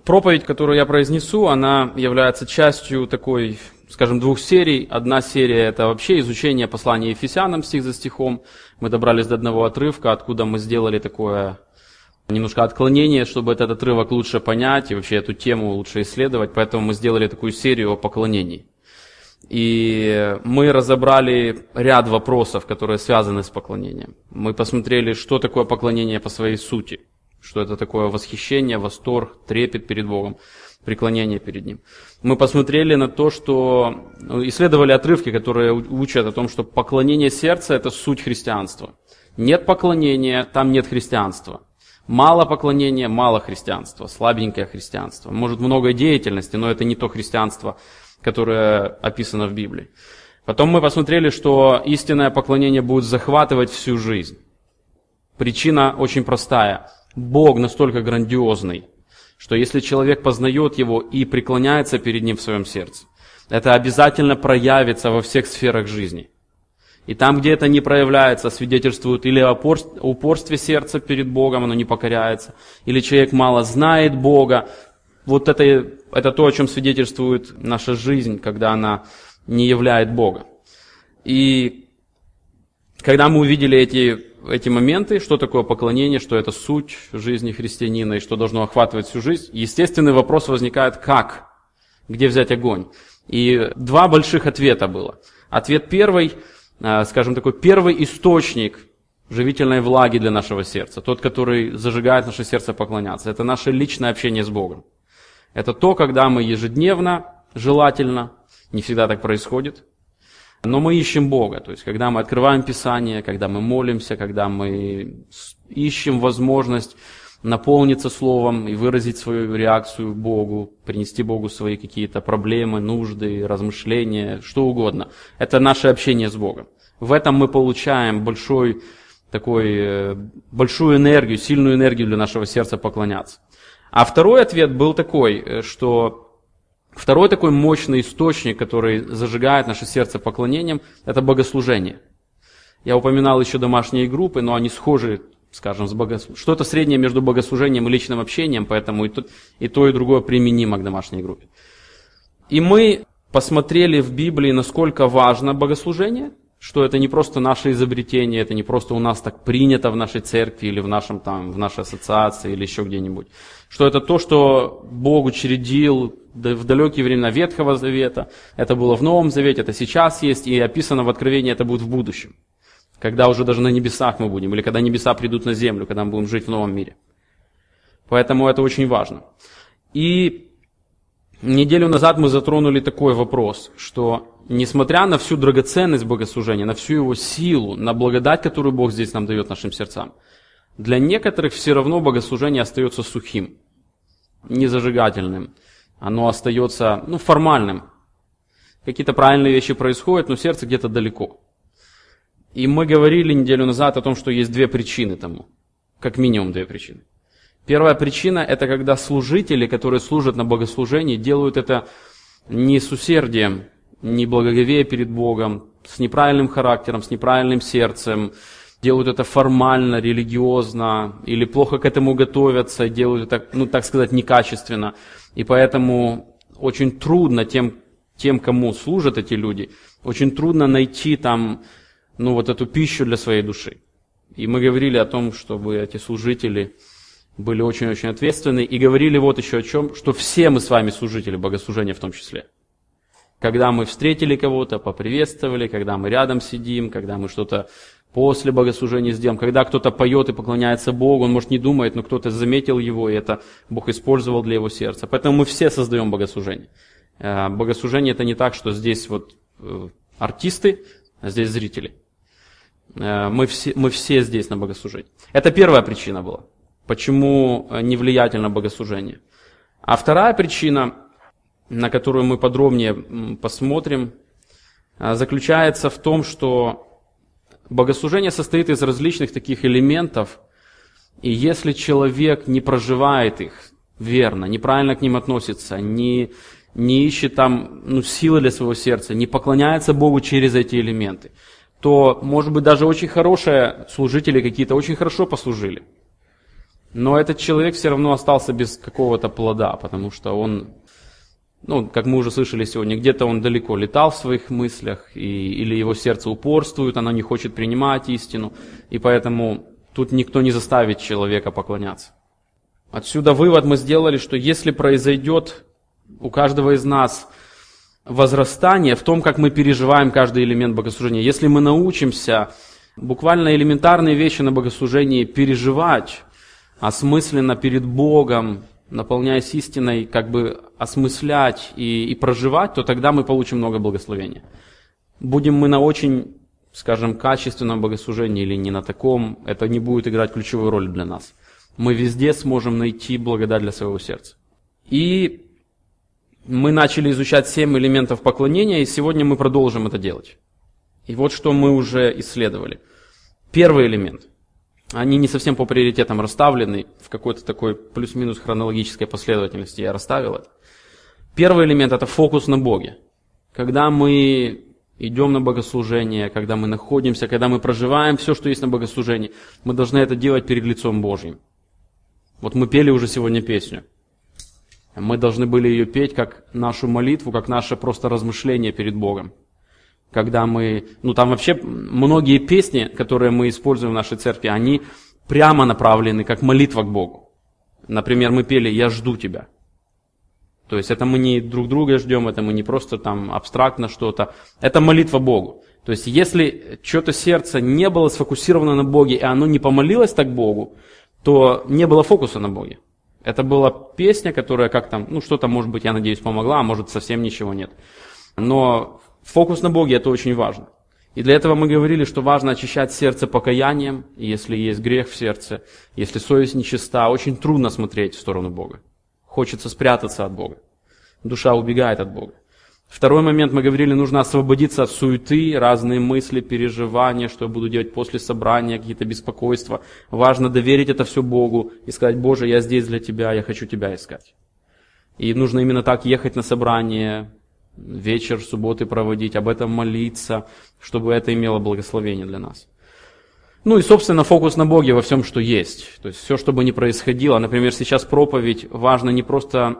Проповедь, которую я произнесу, она является частью такой, скажем, двух серий. Одна серия – это вообще изучение послания Ефесянам стих за стихом. Мы добрались до одного отрывка, откуда мы сделали такое немножко отклонение, чтобы этот отрывок лучше понять и вообще эту тему лучше исследовать. Поэтому мы сделали такую серию о поклонении. И мы разобрали ряд вопросов, которые связаны с поклонением. Мы посмотрели, что такое поклонение по своей сути. Что это такое восхищение, восторг, трепет перед Богом, преклонение перед Ним. Мы посмотрели на то, что исследовали отрывки, которые учат о том, что поклонение сердца – это суть христианства. Нет поклонения, там нет христианства. Мало поклонения, мало христианства, слабенькое христианство. Может, много деятельности, но это не то христианство, которое описано в Библии. Потом мы посмотрели, что истинное поклонение будет захватывать всю жизнь. Причина очень простая. Бог настолько грандиозный, что если человек познает Его и преклоняется перед Ним в своем сердце, это обязательно проявится во всех сферах жизни. И там, где это не проявляется, свидетельствует или о упорстве сердца перед Богом, оно не покоряется, или человек мало знает Бога. Вот это то, о чем свидетельствует наша жизнь, когда она не являет Бога. И когда мы увидели эти моменты, что такое поклонение, что это суть жизни христианина и что должно охватывать всю жизнь, естественный вопрос возникает: как? Где взять огонь? И два больших ответа было. Ответ первый, скажем такой, первый источник живительной влаги для нашего сердца, тот, который зажигает наше сердце поклоняться, это наше личное общение с Богом. Это то, когда мы ежедневно, желательно, не всегда так происходит, но мы ищем Бога, то есть когда мы открываем Писание, когда мы молимся, когда мы ищем возможность наполниться Словом и выразить свою реакцию Богу, принести Богу свои какие-то проблемы, нужды, размышления, что угодно. Это наше общение с Богом. В этом мы получаем большую энергию, сильную энергию для нашего сердца поклоняться. А второй ответ был такой, что второй такой мощный источник, который зажигает наше сердце поклонением, это богослужение. Я упоминал еще домашние группы, но они схожи, скажем, с богослужением. Что-то среднее между богослужением и личным общением, поэтому и то, и другое применимо к домашней группе. И мы посмотрели в Библии, насколько важно богослужение, что это не просто наше изобретение, это не просто у нас так принято в нашей церкви или в нашей ассоциации или еще где-нибудь. Что это то, что Бог учредил в далекие времена Ветхого Завета, это было в Новом Завете, это сейчас есть, и описано в Откровении, это будет в будущем. Когда уже даже на небесах мы будем, или когда небеса придут на землю, когда мы будем жить в новом мире. Поэтому это очень важно. И неделю назад мы затронули такой вопрос, что несмотря на всю драгоценность богослужения, на всю его силу, на благодать, которую Бог здесь нам дает нашим сердцам, для некоторых все равно богослужение остается сухим, незажигательным. Оно остается формальным. Какие-то правильные вещи происходят, но сердце где-то далеко. И мы говорили неделю назад о том, что есть две причины тому. Как минимум две причины. Первая причина – это когда служители, которые служат на богослужении, делают это не с усердием, не благоговея перед Богом, с неправильным характером, с неправильным сердцем, делают это формально, религиозно, или плохо к этому готовятся, делают это, так сказать, некачественно. И поэтому очень трудно тем, кому служат эти люди, очень трудно найти там, эту пищу для своей души. И мы говорили о том, чтобы эти служители были очень-очень ответственны, и говорили вот еще о чем, что все мы с вами служители богослужения в том числе. Когда мы встретили кого-то, поприветствовали, когда мы рядом сидим, когда мы что-то после богослужения сделаем, когда кто-то поет и поклоняется Богу, он, может, не думает, но кто-то заметил его, и это Бог использовал для его сердца. Поэтому мы все создаем богослужение. Богослужение – это не так, что здесь артисты, а здесь зрители. Мы все здесь на богослужении. Это первая причина была, почему невлиятельно богослужение. А вторая причина, на которую мы подробнее посмотрим, заключается в том, что богослужение состоит из различных таких элементов, и если человек не проживает их верно, неправильно к ним относится, не ищет там силы для своего сердца, не поклоняется Богу через эти элементы, то, может быть, даже очень хорошие служители какие-то очень хорошо послужили. Но этот человек все равно остался без какого-то плода, потому что он, как мы уже слышали сегодня, где-то он далеко летал в своих мыслях, или его сердце упорствует, оно не хочет принимать истину, и поэтому тут никто не заставит человека поклоняться. Отсюда вывод мы сделали, что если произойдет у каждого из нас возрастание в том, как мы переживаем каждый элемент богослужения, если мы научимся буквально элементарные вещи на богослужении переживать осмысленно перед Богом, наполняясь истиной, как бы осмыслять и проживать, то тогда мы получим много благословения. Будем мы на очень, скажем, качественном богослужении или не на таком, это не будет играть ключевую роль для нас. Мы везде сможем найти благодать для своего сердца. И мы начали изучать 7 элементов поклонения, и сегодня мы продолжим это делать. И вот что мы уже исследовали. Первый элемент. Они не совсем по приоритетам расставлены, в какой-то такой плюс-минус хронологической последовательности я расставил это. Первый элемент – это фокус на Боге. Когда мы идем на богослужение, когда мы находимся, когда мы проживаем все, что есть на богослужении, мы должны это делать перед лицом Божьим. Вот мы пели уже сегодня песню. Мы должны были ее петь как нашу молитву, как наше просто размышление перед Богом. Когда мы, там вообще многие песни, которые мы используем в нашей церкви, они прямо направлены как молитва к Богу. Например, мы пели «Я жду тебя». То есть это мы не друг друга ждем, это мы не просто там абстрактно что-то. Это молитва Богу. То есть если что-то сердце не было сфокусировано на Боге, и оно не помолилось так Богу, то не было фокуса на Боге. Это была песня, которая как там, что-то, может быть, я надеюсь, помогла, а может, совсем ничего нет. Но фокус на Боге – это очень важно. И для этого мы говорили, что важно очищать сердце покаянием, если есть грех в сердце, если совесть нечиста, очень трудно смотреть в сторону Бога. Хочется спрятаться от Бога. Душа убегает от Бога. Второй момент, мы говорили, нужно освободиться от суеты, разные мысли, переживания, что я буду делать после собрания, какие-то беспокойства. Важно доверить это все Богу и сказать: Боже, я здесь для Тебя, я хочу Тебя искать. И нужно именно так ехать на собрание, вечер субботы проводить, об этом молиться, чтобы это имело благословение для нас. И, собственно, фокус на Боге во всем, что есть. То есть все, что бы ни происходило. Например, сейчас проповедь важно не просто...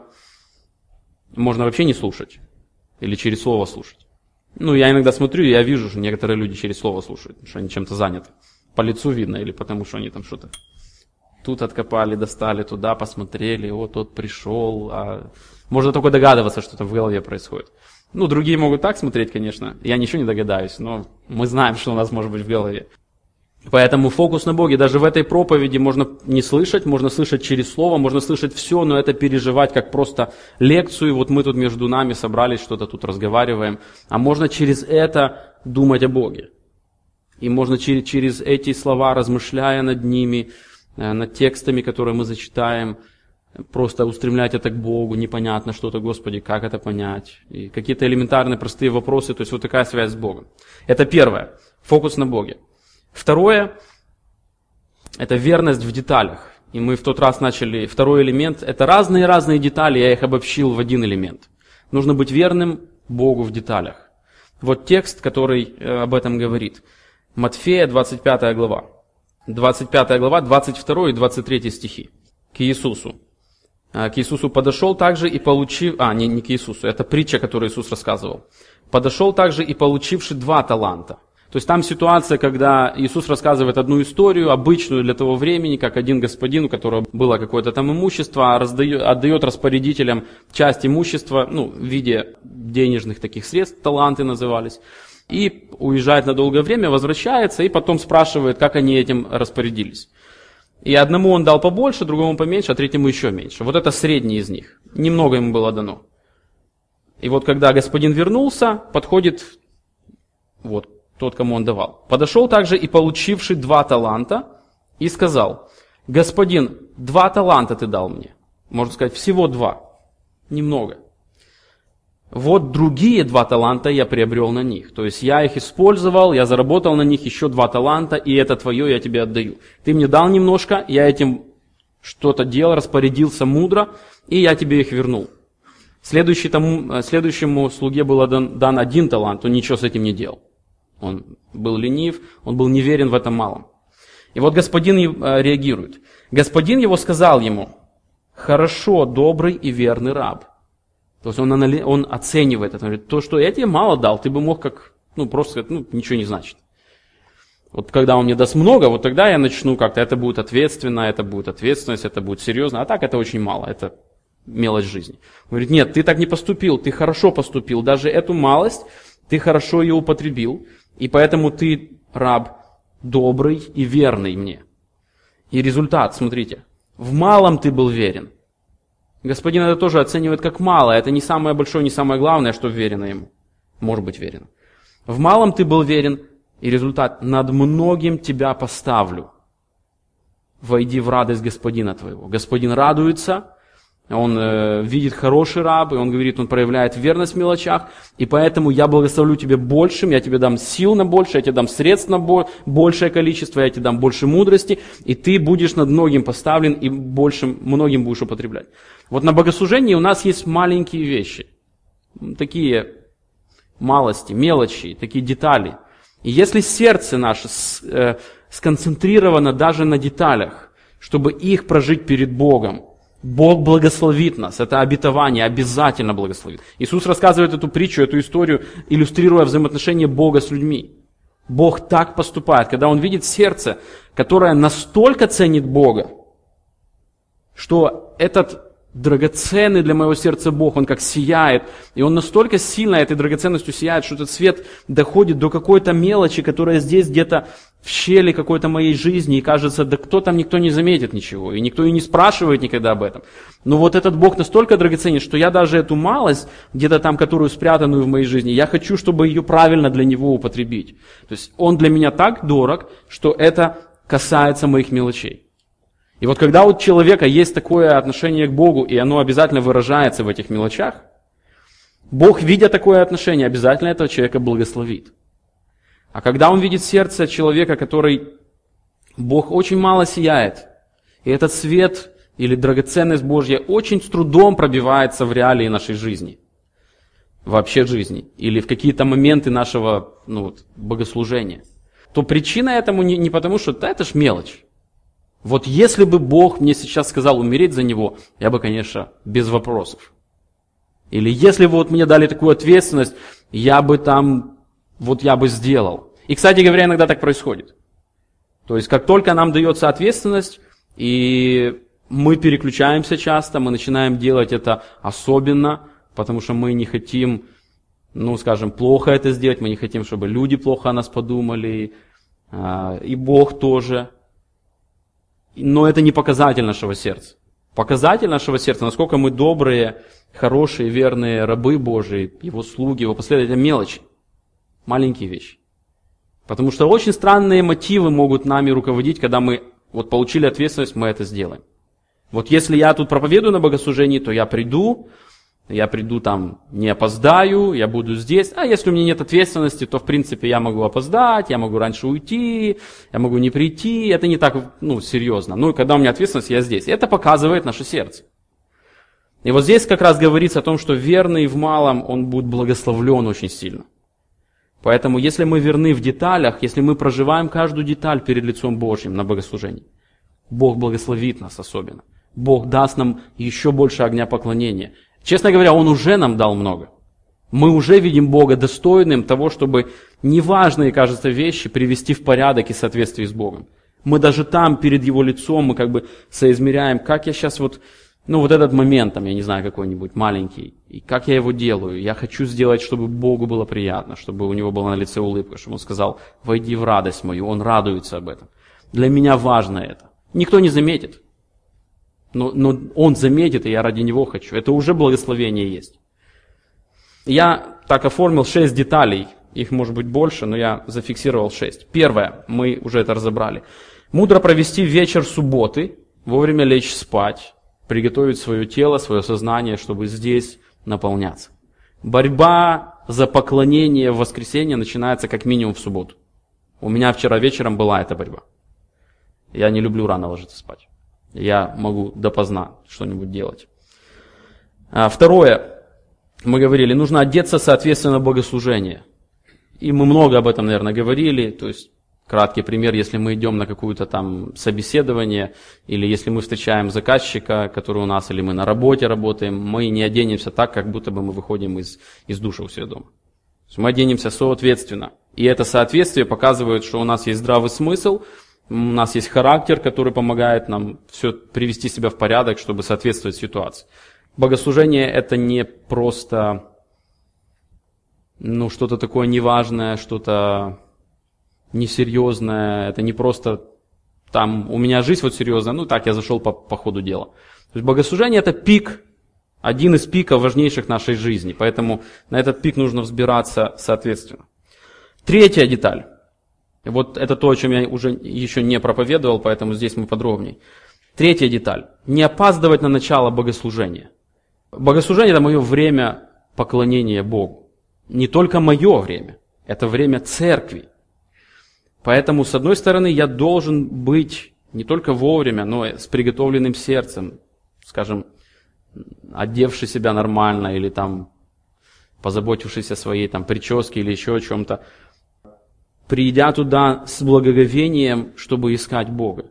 Можно вообще не слушать. Или через слово слушать. Я иногда смотрю, и я вижу, что некоторые люди через слово слушают, что они чем-то заняты. По лицу видно, или потому что они там что-то тут откопали, достали, туда посмотрели, тот пришел. Можно только догадываться, что там в голове происходит. Другие могут так смотреть, конечно. Я ничего не догадаюсь, но мы знаем, что у нас может быть в голове. Поэтому фокус на Боге. Даже в этой проповеди можно не слышать, можно слышать через слово, можно слышать все, но это переживать как просто лекцию. Вот мы тут между нами собрались, что-то тут разговариваем. А можно через это думать о Боге. И можно через эти слова, размышляя над ними, над текстами, которые мы зачитаем, просто устремлять это к Богу, непонятно что-то, Господи, как это понять. И какие-то элементарные простые вопросы, то есть вот такая связь с Богом. Это первое, фокус на Боге. Второе – это верность в деталях. И мы в тот раз начали, второй элемент – это разные детали, я их обобщил в один элемент. Нужно быть верным Богу в деталях. Вот текст, который об этом говорит. Матфея, 25 глава. 25 глава, 22 и 23 стихи. К Иисусу. К Иисусу подошел также и получив... не к Иисусу, это притча, которую Иисус рассказывал. Подошел также и получивший 2 таланта. То есть там ситуация, когда Иисус рассказывает одну историю, обычную для того времени, как один господин, у которого было какое-то там имущество, отдает распорядителям часть имущества, в виде денежных таких средств, таланты назывались, и уезжает на долгое время, возвращается, и потом спрашивает, как они этим распорядились. И одному он дал побольше, другому поменьше, а третьему еще меньше. Вот это средний из них. Немного ему было дано. И вот когда господин вернулся, подходит тот, кому он давал. Подошел также и получивший 2 таланта и сказал: господин, 2 таланта ты дал мне. Можно сказать, всего 2. Немного. Вот другие 2 таланта я приобрел на них. То есть я их использовал, я заработал на них еще 2 таланта, и это твое я тебе отдаю. Ты мне дал немножко, я этим что-то делал, распорядился мудро, и я тебе их вернул. Следующему слуге был дан 1 талант, он ничего с этим не делал. Он был ленив, он был неверен в этом малом. И вот господин реагирует. Господин его сказал ему: хорошо, добрый и верный раб. То есть он оценивает это. Он говорит: то, что я тебе мало дал, ты бы мог просто сказать, ничего не значит. Вот когда он мне даст много, вот тогда я начну как-то, это будет ответственно, это будет ответственность, это будет серьезно. А так это очень мало, это мелочь жизни. Он говорит: нет, ты так не поступил, ты хорошо поступил. Даже эту малость ты хорошо ее употребил. И поэтому ты раб добрый и верный мне. И результат, смотрите, в малом ты был верен. Господин это тоже оценивает как мало. Это не самое большое, не самое главное, что верено ему. Может быть верено. В малом ты был верен, и результат: над многим тебя поставлю. Войди в радость Господина твоего. Господин радуется, он видит хороший раб, и он говорит, он проявляет верность в мелочах, и поэтому я благословлю тебе большим, я тебе дам сил на больше, я тебе дам средств на большее количество, я тебе дам больше мудрости, и ты будешь над многим поставлен, и многим будешь употреблять. Вот на богослужении у нас есть маленькие вещи, такие малости, мелочи, такие детали. И если сердце наше сконцентрировано даже на деталях, чтобы их прожить перед Богом, Бог благословит нас, это обетование, обязательно благословит. Иисус рассказывает эту притчу, эту историю, иллюстрируя взаимоотношения Бога с людьми. Бог так поступает, когда Он видит сердце, которое настолько ценит Бога, что этот драгоценный для моего сердца Бог, Он как сияет, и Он настолько сильно этой драгоценностью сияет, что этот свет доходит до какой-то мелочи, которая здесь где-то в щели какой-то моей жизни, и кажется, да никто не заметит ничего, и никто и не спрашивает никогда об этом. Но вот этот Бог настолько драгоценен, что я даже эту малость, где-то там, которую спрятанную в моей жизни, я хочу, чтобы ее правильно для Него употребить. То есть Он для меня так дорог, что это касается моих мелочей. И вот когда у человека есть такое отношение к Богу, и оно обязательно выражается в этих мелочах, Бог, видя такое отношение, обязательно этого человека благословит. А когда он видит сердце человека, который Бог очень мало сияет, и этот свет или драгоценность Божья очень с трудом пробивается в реалии нашей жизни, вообще жизни, или в какие-то моменты нашего богослужения, то причина этому не потому, что это ж мелочь. Вот если бы Бог мне сейчас сказал умереть за Него, я бы, конечно, без вопросов. Или если бы мне дали такую ответственность, я бы сделал. И, кстати говоря, иногда так происходит. То есть, как только нам дается ответственность, и мы переключаемся часто, мы начинаем делать это особенно, потому что мы не хотим, плохо это сделать, мы не хотим, чтобы люди плохо о нас подумали, и Бог тоже. Но это не показатель нашего сердца. Показатель нашего сердца, насколько мы добрые, хорошие, верные рабы Божии, Его слуги, Его последователи, это мелочи, маленькие вещи. Потому что очень странные мотивы могут нами руководить, когда мы получили ответственность, мы это сделаем. Вот если я тут проповедую на богослужении, то я приду там, не опоздаю, я буду здесь. А если у меня нет ответственности, то в принципе я могу опоздать, я могу раньше уйти, я могу не прийти. Это не так, серьезно. И когда у меня ответственность, я здесь. Это показывает наше сердце. И вот здесь как раз говорится о том, что верный в малом, он будет благословлен очень сильно. Поэтому если мы верны в деталях, если мы проживаем каждую деталь перед лицом Божьим на богослужении, Бог благословит нас особенно. Бог даст нам еще больше огня поклонения. Честно говоря, Он уже нам дал много. Мы уже видим Бога достойным того, чтобы неважные, кажется, вещи привести в порядок и в соответствии с Богом. Мы даже там, перед Его лицом, мы соизмеряем, как я сейчас этот момент, я не знаю, какой-нибудь маленький, и как я его делаю. Я хочу сделать, чтобы Богу было приятно, чтобы у Него была на лице улыбка, чтобы Он сказал: войди в радость мою, Он радуется об этом. Для меня важно это. Никто не заметит. Но Он заметит, и я ради Него хочу. Это уже благословение есть. Я так оформил 6 деталей. Их может быть больше, но я зафиксировал 6. Первое, мы уже это разобрали. Мудро провести вечер субботы, вовремя лечь спать, приготовить свое тело, свое сознание, чтобы здесь наполняться. Борьба за поклонение в воскресенье начинается как минимум в субботу. У меня вчера вечером была эта борьба. Я не люблю рано ложиться спать. Я могу допоздна что-нибудь делать. Второе, мы говорили, нужно одеться соответственно богослужению. И мы много об этом, наверное, говорили. То есть Краткий пример, если мы идем на какое-то там собеседование, или если мы встречаем заказчика, который у нас, или мы на работе работаем, мы не оденемся так, как будто бы мы выходим из душа у себя дома. То есть мы оденемся соответственно. И это соответствие показывает, что у нас есть здравый смысл, у нас есть характер, который помогает нам все привести себя в порядок, чтобы соответствовать ситуации. Богослужение это не просто что-то такое неважное, что-то несерьезное, это не просто там у меня жизнь вот серьезная, так я зашел по ходу дела. То есть богослужение это пик, один из пиков важнейших нашей жизни, поэтому на этот пик нужно взбираться соответственно. Третья деталь. Вот это то, о чем я уже еще не проповедовал, поэтому здесь мы подробнее. Третья деталь. Не опаздывать на начало богослужения. Богослужение это мое время поклонения Богу. Не только мое время, это время церкви. Поэтому, с одной стороны, я должен быть не только вовремя, но и с приготовленным сердцем, скажем, одевший себя нормально или там позаботившись о своей там прическе или еще о чем-то, придя туда с благоговением, чтобы искать Бога.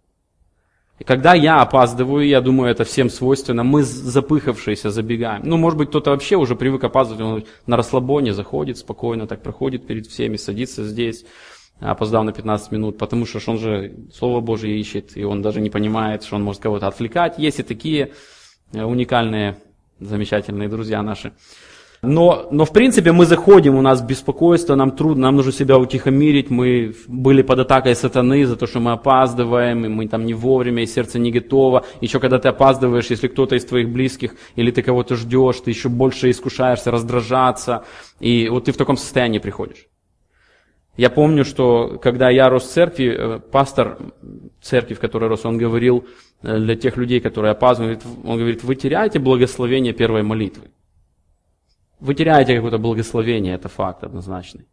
И когда я опаздываю, я думаю, это всем свойственно, мы запыхавшиеся забегаем. Может быть, кто-то вообще уже привык опаздывать, он на расслабоне заходит спокойно, так проходит перед всеми, садится здесь, опоздал на 15 минут, потому что он же Слово Божие ищет, и он даже не понимает, что он может кого-то отвлекать. Есть и такие уникальные, замечательные друзья наши. Но в принципе мы заходим, у нас беспокойство, нам трудно, нам нужно себя утихомирить, мы были под атакой сатаны за то, что мы опаздываем, и мы там не вовремя, и сердце не готово. Еще когда ты опаздываешь, если кто-то из твоих близких, или ты кого-то ждешь, ты еще больше искушаешься раздражаться, и вот ты в таком состоянии приходишь. Я помню, что когда я рос в церкви, пастор церкви, в которой рос, он говорил для тех людей, которые опаздывают, он говорит, вы теряете благословение первой молитвы. Вы теряете какое-то благословение, это факт однозначный.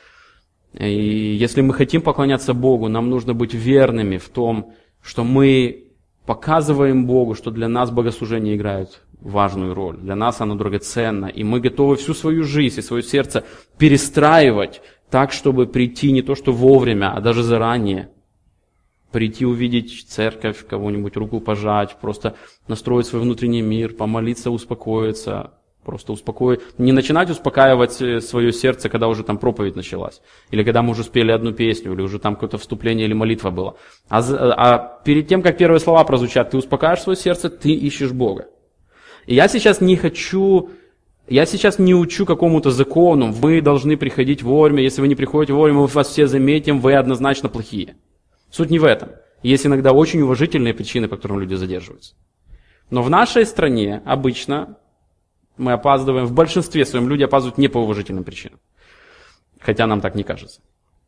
И если мы хотим поклоняться Богу, нам нужно быть верными в том, что мы показываем Богу, что для нас богослужение играет важную роль. Для нас оно драгоценно. И мы готовы всю свою жизнь и свое сердце перестраивать так, чтобы прийти не то что вовремя, а даже заранее. Прийти увидеть церковь, кого-нибудь руку пожать, просто настроить свой внутренний мир, помолиться, успокоиться. Просто успокоить. Не начинать успокаивать свое сердце, когда уже там проповедь началась. Или когда мы уже спели одну песню, или уже там какое-то вступление или молитва была. А перед тем, как первые слова прозвучат, ты успокаиваешь свое сердце, ты ищешь Бога. И я сейчас не учу какому-то закону, вы должны приходить вовремя, если вы не приходите вовремя, мы вас все заметим, вы однозначно плохие. Суть не в этом. Есть иногда очень уважительные причины, по которым люди задерживаются. Но в нашей стране обычно мы опаздываем, в большинстве своем люди опаздывают не по уважительным причинам. Хотя нам так не кажется.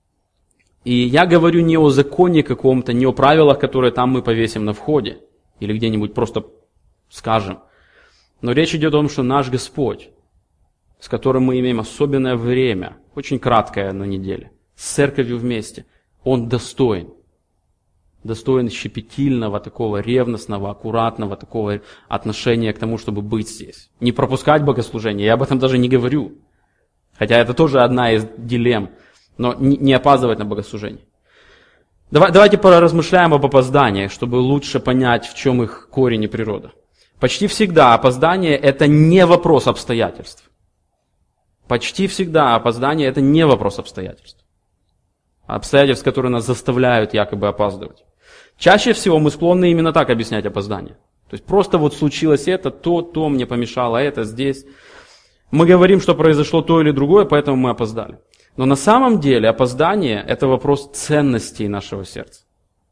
И я говорю не о законе каком-то, не о правилах, которые там мы повесим на входе, или где-нибудь просто скажем. Но речь идет о том, что наш Господь, с которым мы имеем особенное время, очень краткое на неделе, с церковью вместе, Он достоин. Достоин щепетильного, такого ревностного, аккуратного, такого отношения к тому, чтобы быть здесь. Не пропускать богослужение, я об этом даже не говорю. Хотя это тоже одна из дилемм, но не опаздывать на богослужение. Давайте поразмышляем об опозданиях, чтобы лучше понять, в чем их корень и природа. Почти всегда опоздание – это не вопрос обстоятельств. Почти всегда опоздание – это не вопрос обстоятельств. Обстоятельств, которые нас заставляют якобы опаздывать. Чаще всего мы склонны именно так объяснять опоздание. То есть просто вот случилось это, то мне помешало, это здесь. Мы говорим, что произошло то или другое, поэтому мы опоздали. Но на самом деле опоздание – это вопрос ценностей нашего сердца.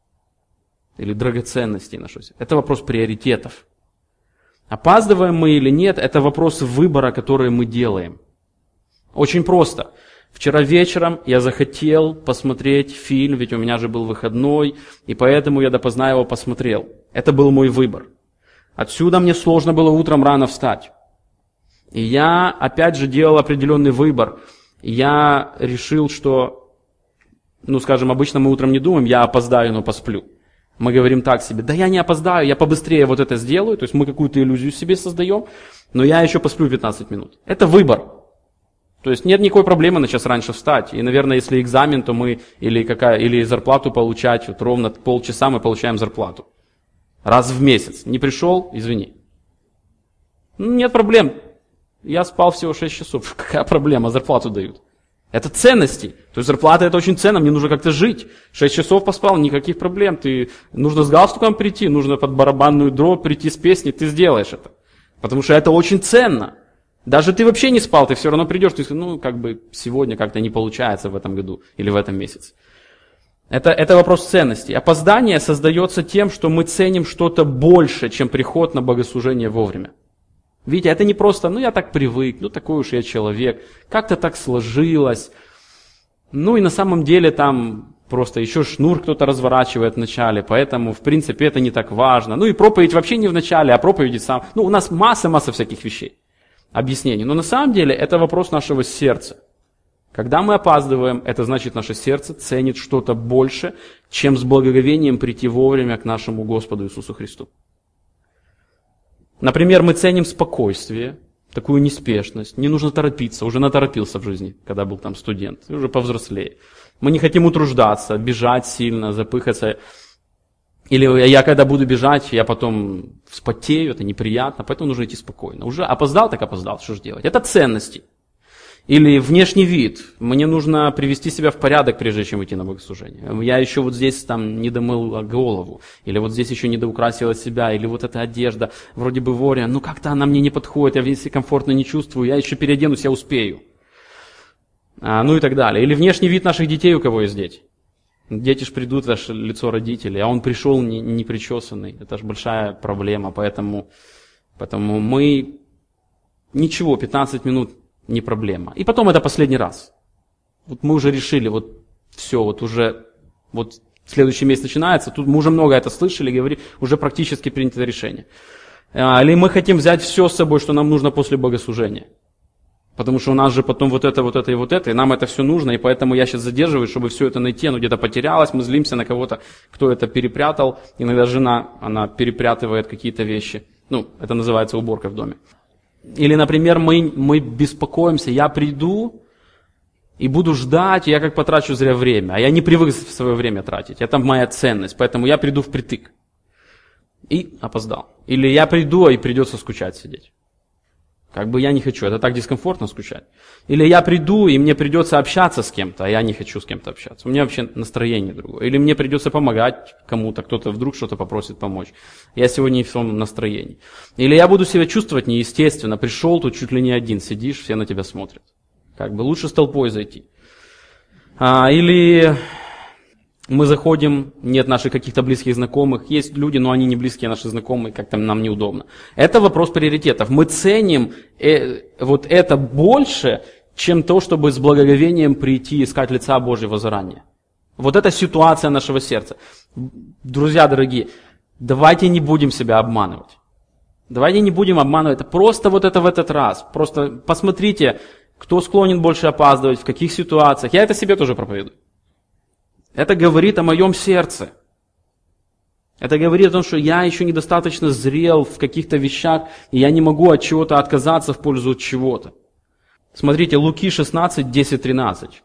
Или драгоценностей нашего сердца. Это вопрос приоритетов. Опаздываем мы или нет – это вопрос выбора, который мы делаем. Очень просто. Вчера вечером я захотел посмотреть фильм, ведь у меня же был выходной, и поэтому я допоздна его посмотрел. Это был мой выбор. Отсюда мне сложно было утром рано встать. И я опять же делал определенный выбор. Я решил, что, скажем, обычно мы утром не думаем, я опоздаю, но посплю. Мы говорим так себе, да я не опоздаю, я побыстрее вот это сделаю, то есть мы какую-то иллюзию себе создаем, но я еще посплю 15 минут. Это выбор. То есть нет никакой проблемы на час раньше встать. И, наверное, если экзамен, то мы или зарплату получать, вот ровно полчаса мы получаем зарплату. Раз в месяц. Не пришел, извини. Нет проблем. Я спал всего 6 часов. Какая проблема? Зарплату дают. Это ценности. То есть зарплата это очень ценно, мне нужно как-то жить. 6 часов поспал, никаких проблем. Нужно с галстуком прийти, нужно под барабанную дробь прийти с песней, ты сделаешь это. Потому что это очень ценно. Даже ты вообще не спал, ты все равно придешь, ты скажешь, сегодня как-то не получается в этом году или в этом месяце. Это вопрос ценности. Опоздание создается тем, что мы ценим что-то больше, чем приход на богослужение вовремя. Видите, это не просто, я так привык, такой уж я человек, как-то так сложилось. И на самом деле там просто еще шнур кто-то разворачивает в начале, поэтому, в принципе, это не так важно. И проповедь вообще не в начале, а проповеди сам. У нас масса всяких вещей, объяснений. Но на самом деле это вопрос нашего сердца. Когда мы опаздываем, это значит, наше сердце ценит что-то больше, чем с благоговением прийти вовремя к нашему Господу Иисусу Христу. Например, мы ценим спокойствие, такую неспешность. Не нужно торопиться, уже наторопился в жизни, когда был там студент, уже повзрослее. Мы не хотим утруждаться, бежать сильно, запыхаться. Или я когда буду бежать, я потом вспотею, это неприятно, поэтому нужно идти спокойно. Уже опоздал, так опоздал, что же делать? Это ценности. Или внешний вид. Мне нужно привести себя в порядок, прежде чем идти на богослужение. Я еще вот здесь там не домыл голову. Или вот здесь еще не доукрасила себя. Или вот эта одежда, вроде бы воря, как-то она мне не подходит, я в себе комфортно не чувствую, я еще переоденусь, я успею. И так далее. Или внешний вид наших детей, у кого есть дети. Дети ж придут в ваше лицо родителей, а он пришел не причесанный. Это ж большая проблема, поэтому мы... Ничего, 15 минут не проблема. И потом это последний раз. Вот мы уже решили, все, уже следующий месяц начинается, тут мы уже много это слышали, говорили, уже практически принято решение. Или мы хотим взять все с собой, что нам нужно после богослужения. Потому что у нас же потом вот это, и нам это все нужно, и поэтому я сейчас задерживаюсь, чтобы все это найти, оно где-то потерялось, мы злимся на кого-то, кто это перепрятал. Иногда жена, она перепрятывает какие-то вещи. Это называется уборка в доме. Или, например, мы беспокоимся, я приду и буду ждать, и я как потрачу зря время. А я не привык свое время тратить, это моя ценность, поэтому я приду впритык. И опоздал. Или я приду, и придется скучать сидеть. Я не хочу, это так дискомфортно скучать. Или я приду, и мне придется общаться с кем-то, а я не хочу с кем-то общаться. У меня вообще настроение другое. Или мне придется помогать кому-то, кто-то вдруг что-то попросит помочь. Я сегодня не в своем настроении. Или я буду себя чувствовать неестественно. Пришел тут чуть ли не один, сидишь, все на тебя смотрят. Лучше с толпой зайти. Или мы заходим, нет наших каких-то близких знакомых. Есть люди, но они не близкие наши знакомые, как-то нам неудобно. Это вопрос приоритетов. Мы ценим это больше, чем то, чтобы с благоговением прийти и искать лица Божьего заранее. Это ситуация нашего сердца. Друзья дорогие, давайте не будем себя обманывать. Давайте не будем обманывать. Просто это в этот раз. Просто посмотрите, кто склонен больше опаздывать, в каких ситуациях. Я это себе тоже проповедую. Это говорит о моем сердце. Это говорит о том, что я еще недостаточно зрел в каких-то вещах, и я не могу от чего-то отказаться в пользу чего-то. Смотрите, Луки 16, 10, 13.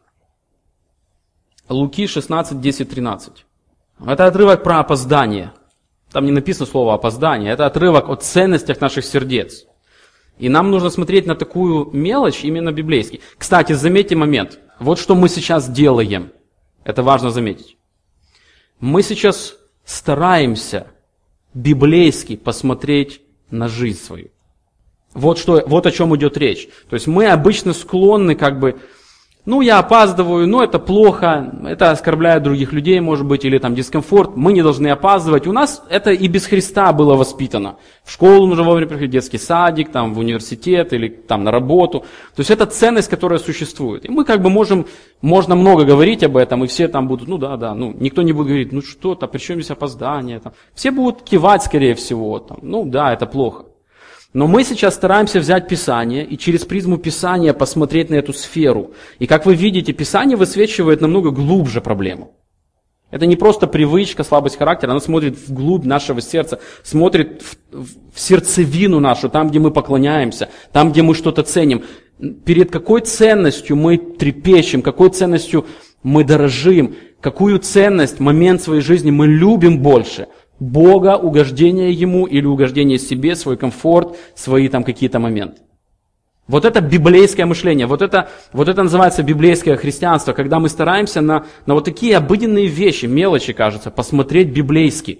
Луки 16, 10, 13. Это отрывок про опоздание. Там не написано слово опоздание. Это отрывок о ценностях наших сердец. И нам нужно смотреть на такую мелочь именно библейски. Кстати, заметьте момент. Вот что мы сейчас делаем. Это важно заметить. Мы сейчас стараемся библейски посмотреть на жизнь свою. Вот о чем идет речь. То есть мы обычно склонны я опаздываю, это плохо, это оскорбляет других людей, может быть, или там дискомфорт, мы не должны опаздывать. У нас это и без Христа было воспитано. В школу нужно вовремя приходить, в детский садик, в университет или на работу. То есть это ценность, которая существует. И мы можно много говорить об этом, и все будут, никто не будет говорить, что-то, при чем здесь опоздание? Все будут кивать, скорее всего, это плохо. Но мы сейчас стараемся взять Писание и через призму Писания посмотреть на эту сферу. И как вы видите, Писание высвечивает намного глубже проблему. Это не просто привычка, слабость характера, оно смотрит вглубь нашего сердца, смотрит в сердцевину нашу, там, где мы поклоняемся, там, где мы что-то ценим. перед какой ценностью мы трепещем, какой ценностью мы дорожим, какую ценность, момент своей жизни мы любим больше. Бога, угождение Ему или угождение себе, свой комфорт, свои там какие-то моменты. Вот это библейское мышление, вот это называется библейское христианство, когда мы стараемся на вот такие обыденные вещи, мелочи, кажется, посмотреть библейски.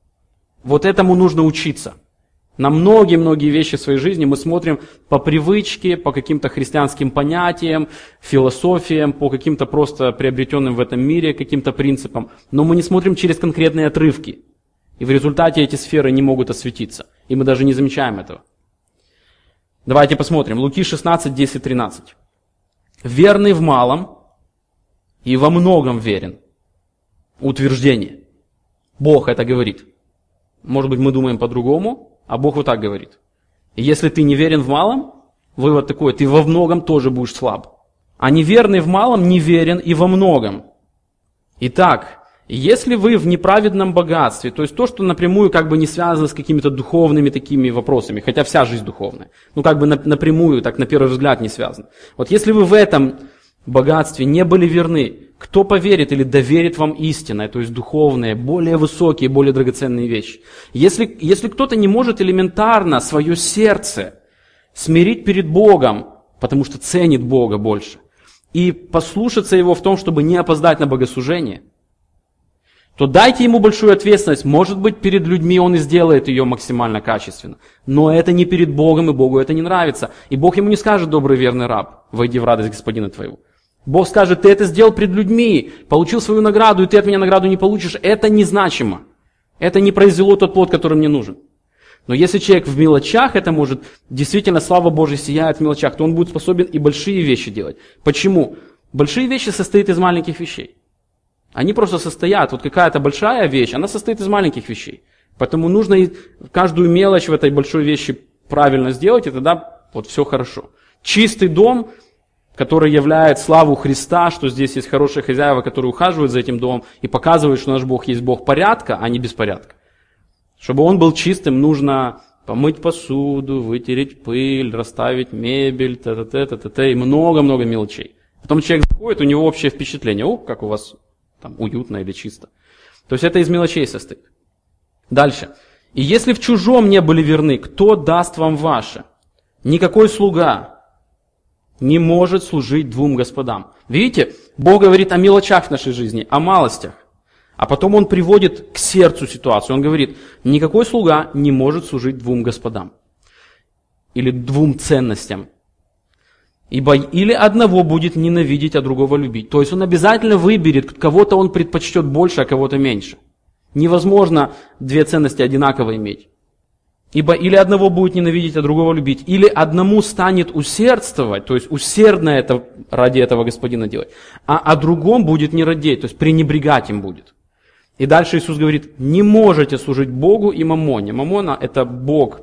Вот этому нужно учиться. На многие-многие вещи в своей жизни мы смотрим по привычке, по каким-то христианским понятиям, философиям, по каким-то просто приобретенным в этом мире каким-то принципам, но мы не смотрим через конкретные отрывки. И в результате эти сферы не могут осветиться, и мы даже не замечаем этого. Давайте посмотрим. Луки 16, 10, 13. «Верный в малом и во многом верен». Утверждение. Бог это говорит. Может быть, мы думаем по-другому, а Бог вот так говорит. И если ты не верен в малом, вывод такой, ты во многом тоже будешь слаб. А неверный в малом не верен и во многом. Итак, если вы в неправедном богатстве, то есть то, что напрямую как бы не связано с какими-то духовными такими вопросами, хотя вся жизнь духовная, как бы напрямую, так на первый взгляд не связано. Вот если вы в этом богатстве не были верны, кто поверит или доверит вам истинное, то есть духовные, более высокие, более драгоценные вещи? Если кто-то не может элементарно свое сердце смирить перед Богом, потому что ценит Бога больше, и послушаться Его в том, чтобы не опоздать на богослужение, то дайте ему большую ответственность. Может быть, перед людьми он и сделает ее максимально качественно. Но это не перед Богом, и Богу это не нравится. И Бог ему не скажет: добрый верный раб, войди в радость господина твоего. Бог скажет: ты это сделал пред людьми, получил свою награду, и ты от меня награду не получишь. Это незначимо. Это не произвело тот плод, который мне нужен. Но если человек в мелочах это может, действительно слава Божья сияет в мелочах, то он будет способен и большие вещи делать. Почему? Большие вещи состоят из маленьких вещей. Они просто состоят, вот какая-то большая вещь, она состоит из маленьких вещей. Поэтому нужно каждую мелочь в этой большой вещи правильно сделать, и тогда вот все хорошо. Чистый дом, который являет славу Христа, что здесь есть хорошие хозяева, которые ухаживают за этим домом и показывают, что наш Бог есть Бог порядка, а не беспорядка. Чтобы он был чистым, нужно помыть посуду, вытереть пыль, расставить мебель, и много-много мелочей. Потом человек заходит, у него общее впечатление: о, как у вас там уютно или чисто. То есть это из мелочей состоит. Дальше. «И если в чужом не были верны, кто даст вам ваше? Никакой слуга не может служить двум господам». Видите, Бог говорит о мелочах в нашей жизни, о малостях. А потом Он приводит к сердцу ситуацию. Он говорит: никакой слуга не может служить двум господам. Или двум ценностям. Ибо или одного будет ненавидеть, а другого любить. То есть он обязательно выберет, кого-то он предпочтет больше, а кого-то меньше. Невозможно две ценности одинаково иметь. Ибо или одного будет ненавидеть, а другого любить. Или одному станет усердствовать, то есть усердно это ради этого господина делать, а о другом будет не радеть, то есть пренебрегать им будет. И дальше Иисус говорит: не можете служить Богу и мамоне. Мамона это бог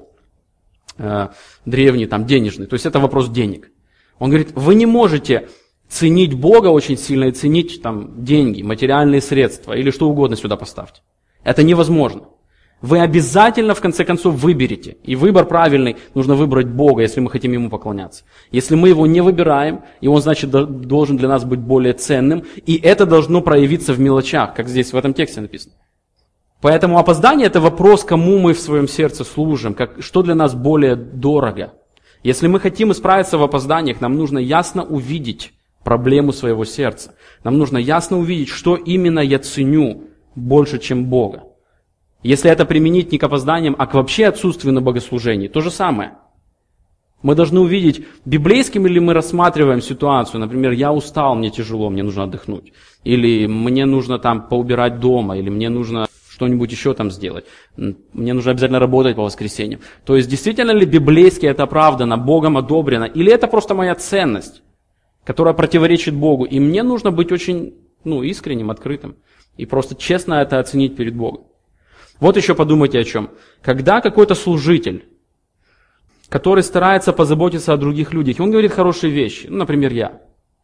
древний, там денежный, то есть это вопрос денег. Он говорит: вы не можете ценить Бога очень сильно и ценить там деньги, материальные средства или что угодно сюда поставьте. Это невозможно. Вы обязательно в конце концов выберете. И выбор правильный, нужно выбрать Бога, если мы хотим Ему поклоняться. Если мы Его не выбираем, и Он, значит, должен для нас быть более ценным, и это должно проявиться в мелочах, как здесь в этом тексте написано. Поэтому опоздание – это вопрос, кому мы в своем сердце служим, что для нас более дорого. Если мы хотим исправиться в опозданиях, нам нужно ясно увидеть проблему своего сердца. Нам нужно ясно увидеть, что именно я ценю больше, чем Бога. Если это применить не к опозданиям, а к вообще отсутствию на богослужении, то же самое. Мы должны увидеть, библейским ли мы рассматриваем ситуацию. Например, я устал, мне тяжело, мне нужно отдохнуть. Или мне нужно там поубирать дома, или мне нужно что-нибудь еще там сделать. Мне нужно обязательно работать по воскресеньям. То есть, действительно ли библейски это оправдано, Богом одобрено, или это просто моя ценность, которая противоречит Богу. И мне нужно быть очень искренним, открытым. И просто честно это оценить перед Богом. Вот еще подумайте о чем. Когда какой-то служитель, который старается позаботиться о других людях, он говорит хорошие вещи, например, я.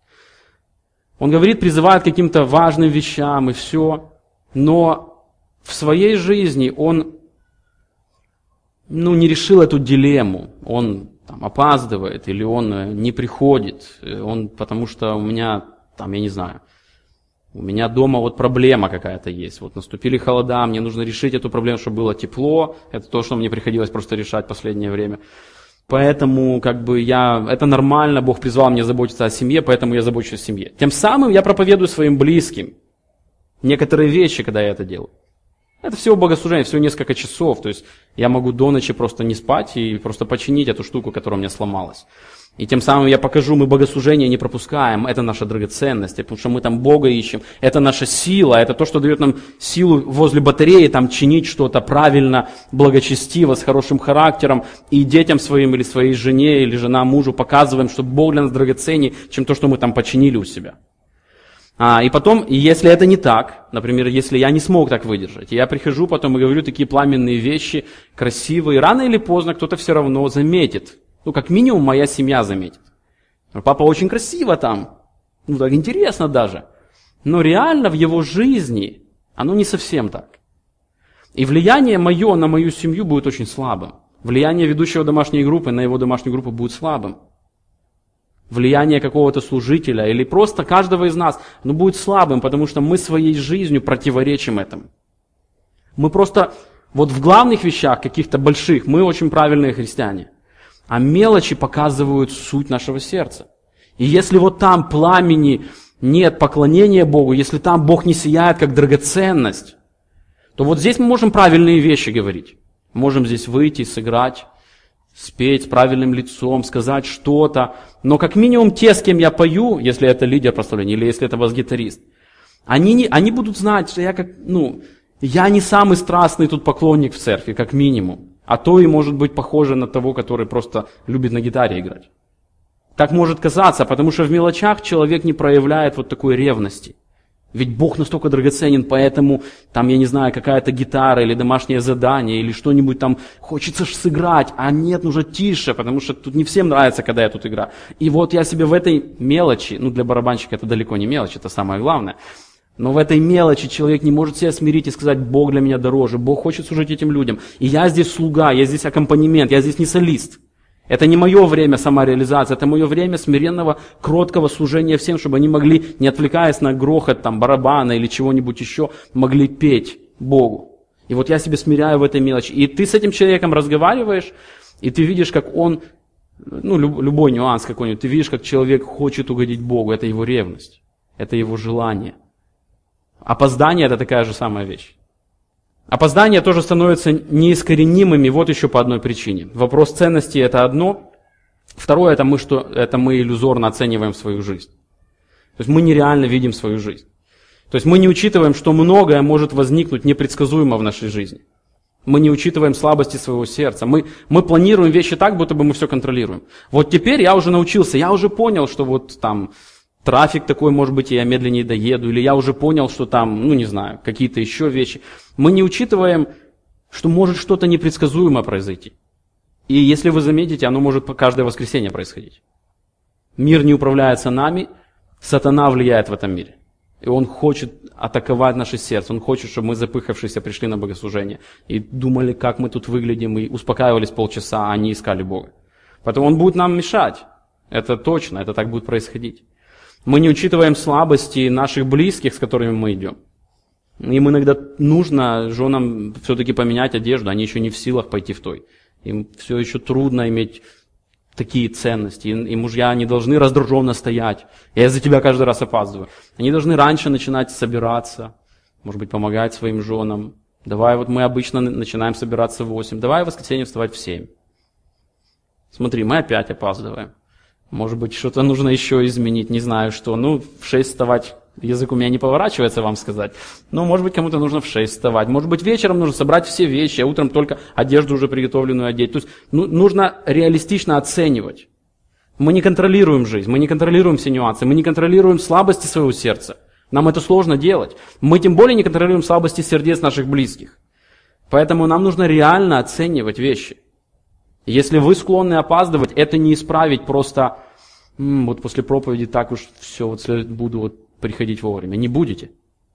Он говорит, призывает к каким-то важным вещам и все, но в своей жизни он не решил эту дилемму. Он там опаздывает, или он не приходит, потому что у меня, там, я не знаю, у меня дома вот проблема какая-то есть. Вот наступили холода, мне нужно решить эту проблему, чтобы было тепло. Это то, что мне приходилось просто решать в последнее время. Поэтому это нормально, Бог призвал меня заботиться о семье, поэтому я забочусь о семье. Тем самым я проповедую своим близким некоторые вещи, когда я это делаю. Это всего богослужение, всего несколько часов. То есть я могу до ночи просто не спать и просто починить эту штуку, которая у меня сломалась. И тем самым я покажу, мы богослужение не пропускаем, это наша драгоценность, потому что мы там Бога ищем, это наша сила, это то, что дает нам силу возле батареи там чинить что-то правильно, благочестиво, с хорошим характером, и детям своим или своей жене, или жена мужу показываем, что Бог для нас драгоценнее, чем то, что мы там починили у себя. И потом, если это не так, например, если я не смог так выдержать, я прихожу потом и говорю такие пламенные вещи, красивые, рано или поздно кто-то все равно заметит. Как минимум моя семья заметит. Папа очень красиво там, так интересно даже. Но реально в его жизни оно не совсем так. И влияние мое на мою семью будет очень слабым. Влияние ведущего домашней группы на его домашнюю группу будет слабым. Влияние какого-то служителя или просто каждого из нас, будет слабым, потому что мы своей жизнью противоречим этому. Мы просто в главных вещах, каких-то больших, мы очень правильные христиане. А мелочи показывают суть нашего сердца. И если там пламени нет, поклонения Богу, если там Бог не сияет как драгоценность, то здесь мы можем правильные вещи говорить. Можем здесь выйти, сыграть, спеть с правильным лицом, сказать что-то. Но как минимум те, с кем я пою, если это лидер прославления или если это бас-гитарист, они будут знать, что я не самый страстный тут поклонник в церкви, как минимум. А то и может быть похоже на того, который просто любит на гитаре играть. Так может казаться, потому что в мелочах человек не проявляет такой ревности. Ведь Бог настолько драгоценен, поэтому там, я не знаю, какая-то гитара или домашнее задание, или что-нибудь там хочется сыграть, а нет, нужно тише, потому что тут не всем нравится, когда я тут играю. И я себе в этой мелочи, для барабанщика это далеко не мелочь, это самое главное, но в этой мелочи человек не может себя смирить и сказать, Бог для меня дороже, Бог хочет служить этим людям. И я здесь слуга, я здесь аккомпанемент, я здесь не солист. Это не мое время самореализации, это мое время смиренного, кроткого служения всем, чтобы они могли, не отвлекаясь на грохот барабана или чего-нибудь еще, могли петь Богу. И я себя смиряю в этой мелочи. И ты с этим человеком разговариваешь, и ты видишь, как он, любой нюанс какой-нибудь, ты видишь, как человек хочет угодить Богу, это его ревность, это его желание. Опоздание – это такая же самая вещь. Опоздания тоже становятся неискоренимыми еще по одной причине. Вопрос ценности – это одно. Второе – это мы иллюзорно оцениваем свою жизнь. То есть мы нереально видим свою жизнь. То есть мы не учитываем, что многое может возникнуть непредсказуемо в нашей жизни. Мы не учитываем слабости своего сердца. Мы планируем вещи так, будто бы мы все контролируем. Теперь я уже научился, я уже понял, что трафик такой, может быть, и я медленнее доеду, или я уже понял, что там, не знаю, какие-то еще вещи. Мы не учитываем, что может что-то непредсказуемое произойти. И если вы заметите, оно может каждое воскресенье происходить. Мир не управляется нами, сатана влияет в этом мире. И он хочет атаковать наше сердце, он хочет, чтобы мы, запыхавшиеся, пришли на богослужение и думали, как мы тут выглядим, и успокаивались полчаса, а не искали Бога. Поэтому он будет нам мешать. Это точно, это так будет происходить. Мы не учитываем слабости наших близких, с которыми мы идем. Им иногда нужно женам все-таки поменять одежду, они еще не в силах пойти в той. Им все еще трудно иметь такие ценности. И мужья не должны раздраженно стоять. Я из-за тебя каждый раз опаздываю. Они должны раньше начинать собираться, может быть, помогать своим женам. Давай, мы обычно начинаем собираться в 8. Давай в воскресенье вставать в 7. Смотри, мы опять опаздываем. Может быть, что-то нужно еще изменить, не знаю что. В 6 вставать, язык у меня не поворачивается вам сказать. Но, может быть, кому-то нужно в 6 вставать. Может быть, вечером нужно собрать все вещи, а утром только одежду уже приготовленную одеть. То есть, нужно реалистично оценивать. Мы не контролируем жизнь, мы не контролируем все нюансы, мы не контролируем слабости своего сердца. Нам это сложно делать. Мы тем более не контролируем слабости сердец наших близких. Поэтому нам нужно реально оценивать вещи. Если вы склонны опаздывать, это не исправить просто, после проповеди так уж все, буду приходить вовремя. Не будете.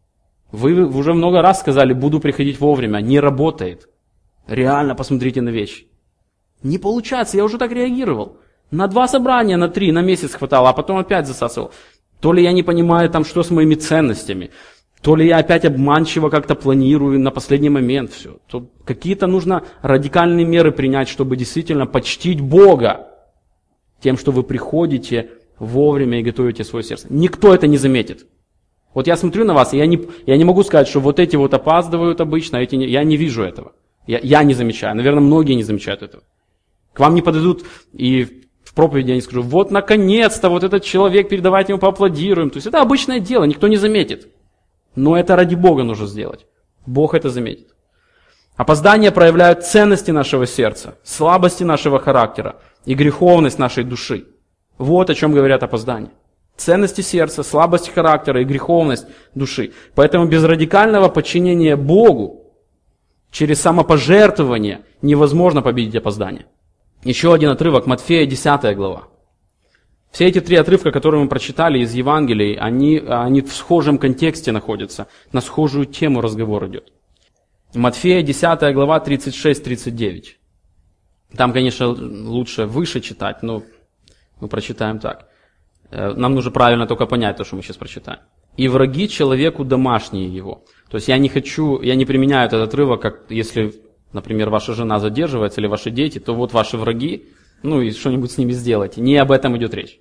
Вы уже много раз сказали, буду приходить вовремя. Не работает. Реально посмотрите на вещи. Не получается, я уже так реагировал. На 2 собрания, на 3, на месяц хватало, а потом опять засасывал. То ли я не понимаю, там, что с моими ценностями, то ли я опять обманчиво как-то планирую на последний момент все. То какие-то нужно радикальные меры принять, чтобы действительно почтить Бога тем, что вы приходите вовремя и готовите свое сердце. Никто это не заметит. Вот я смотрю на вас, и я не могу сказать, что вот эти вот опаздывают обычно, а эти не, я не вижу этого. Я не замечаю. Наверное, многие не замечают этого. К вам не подойдут и в проповеди я не скажу, вот наконец-то вот этот человек, передавайте ему поаплодируем. То есть это обычное дело, никто не заметит. Но это ради Бога нужно сделать. Бог это заметит. Опоздания проявляют ценности нашего сердца, слабости нашего характера и греховность нашей души. Вот о чем говорят опоздания. Ценности сердца, слабость характера и греховность души. Поэтому без радикального подчинения Богу, через самопожертвование, невозможно победить опоздание. Еще один отрывок, Матфея, 10 глава. Все эти 3 отрывка, которые мы прочитали из Евангелий, они в схожем контексте находятся, на схожую тему разговор идет. Матфея, 10 глава, 36-39. Там, конечно, лучше выше читать, но мы прочитаем так. Нам нужно правильно только понять то, что мы сейчас прочитаем. «И враги человеку домашние его». То есть я не применяю этот отрывок, как если, например, ваша жена задерживается или ваши дети, то вот ваши враги, и что-нибудь с ними сделайте. Не об этом идет речь.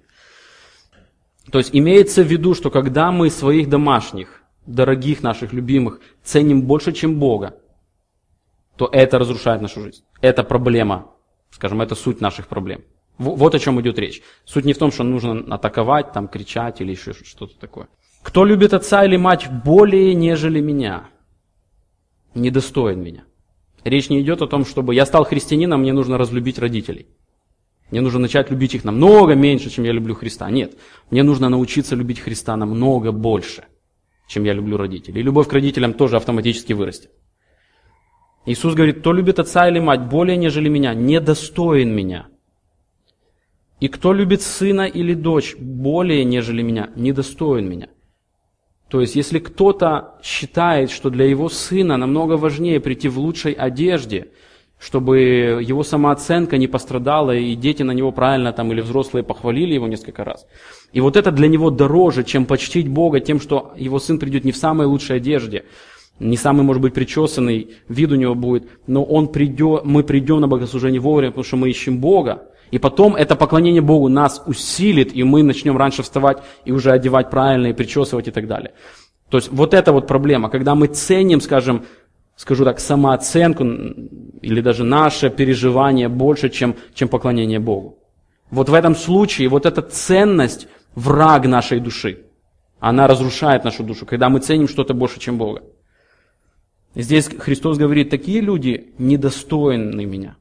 То есть имеется в виду, что когда мы своих домашних, дорогих наших, любимых, ценим больше, чем Бога, то это разрушает нашу жизнь. Это проблема, скажем, это суть наших проблем. Вот о чем идет речь. Суть не в том, что нужно атаковать, там, кричать или еще что-то такое. «Кто любит отца или мать более, нежели меня, недостоин меня». Речь не идет о том, чтобы я стал христианином, мне нужно разлюбить родителей. Мне нужно начать любить их намного меньше, чем я люблю Христа. Нет, мне нужно научиться любить Христа намного больше, чем я люблю родителей. И любовь к родителям тоже автоматически вырастет. Иисус говорит, кто любит отца или мать более, нежели меня, недостоин меня. И кто любит сына или дочь более, нежели меня, недостоин меня. То есть, если кто-то считает, что для его сына намного важнее прийти в лучшей одежде, чтобы его самооценка не пострадала, и дети на него правильно там или взрослые похвалили его несколько раз. И вот это для него дороже, чем почтить Бога тем, что его сын придет не в самой лучшей одежде, не самый, может быть, причесанный вид у него будет, но мы придем на богослужение вовремя, потому что мы ищем Бога. И потом это поклонение Богу нас усилит, и мы начнем раньше вставать и уже одевать правильно, и причесывать и так далее. То есть вот это вот проблема, когда мы ценим, скажу так, самооценку или даже наше переживание больше, чем поклонение Богу. Вот в этом случае вот эта ценность враг нашей души. Она разрушает нашу душу, когда мы ценим что-то больше, чем Бога. Здесь Христос говорит, такие люди недостойны меня.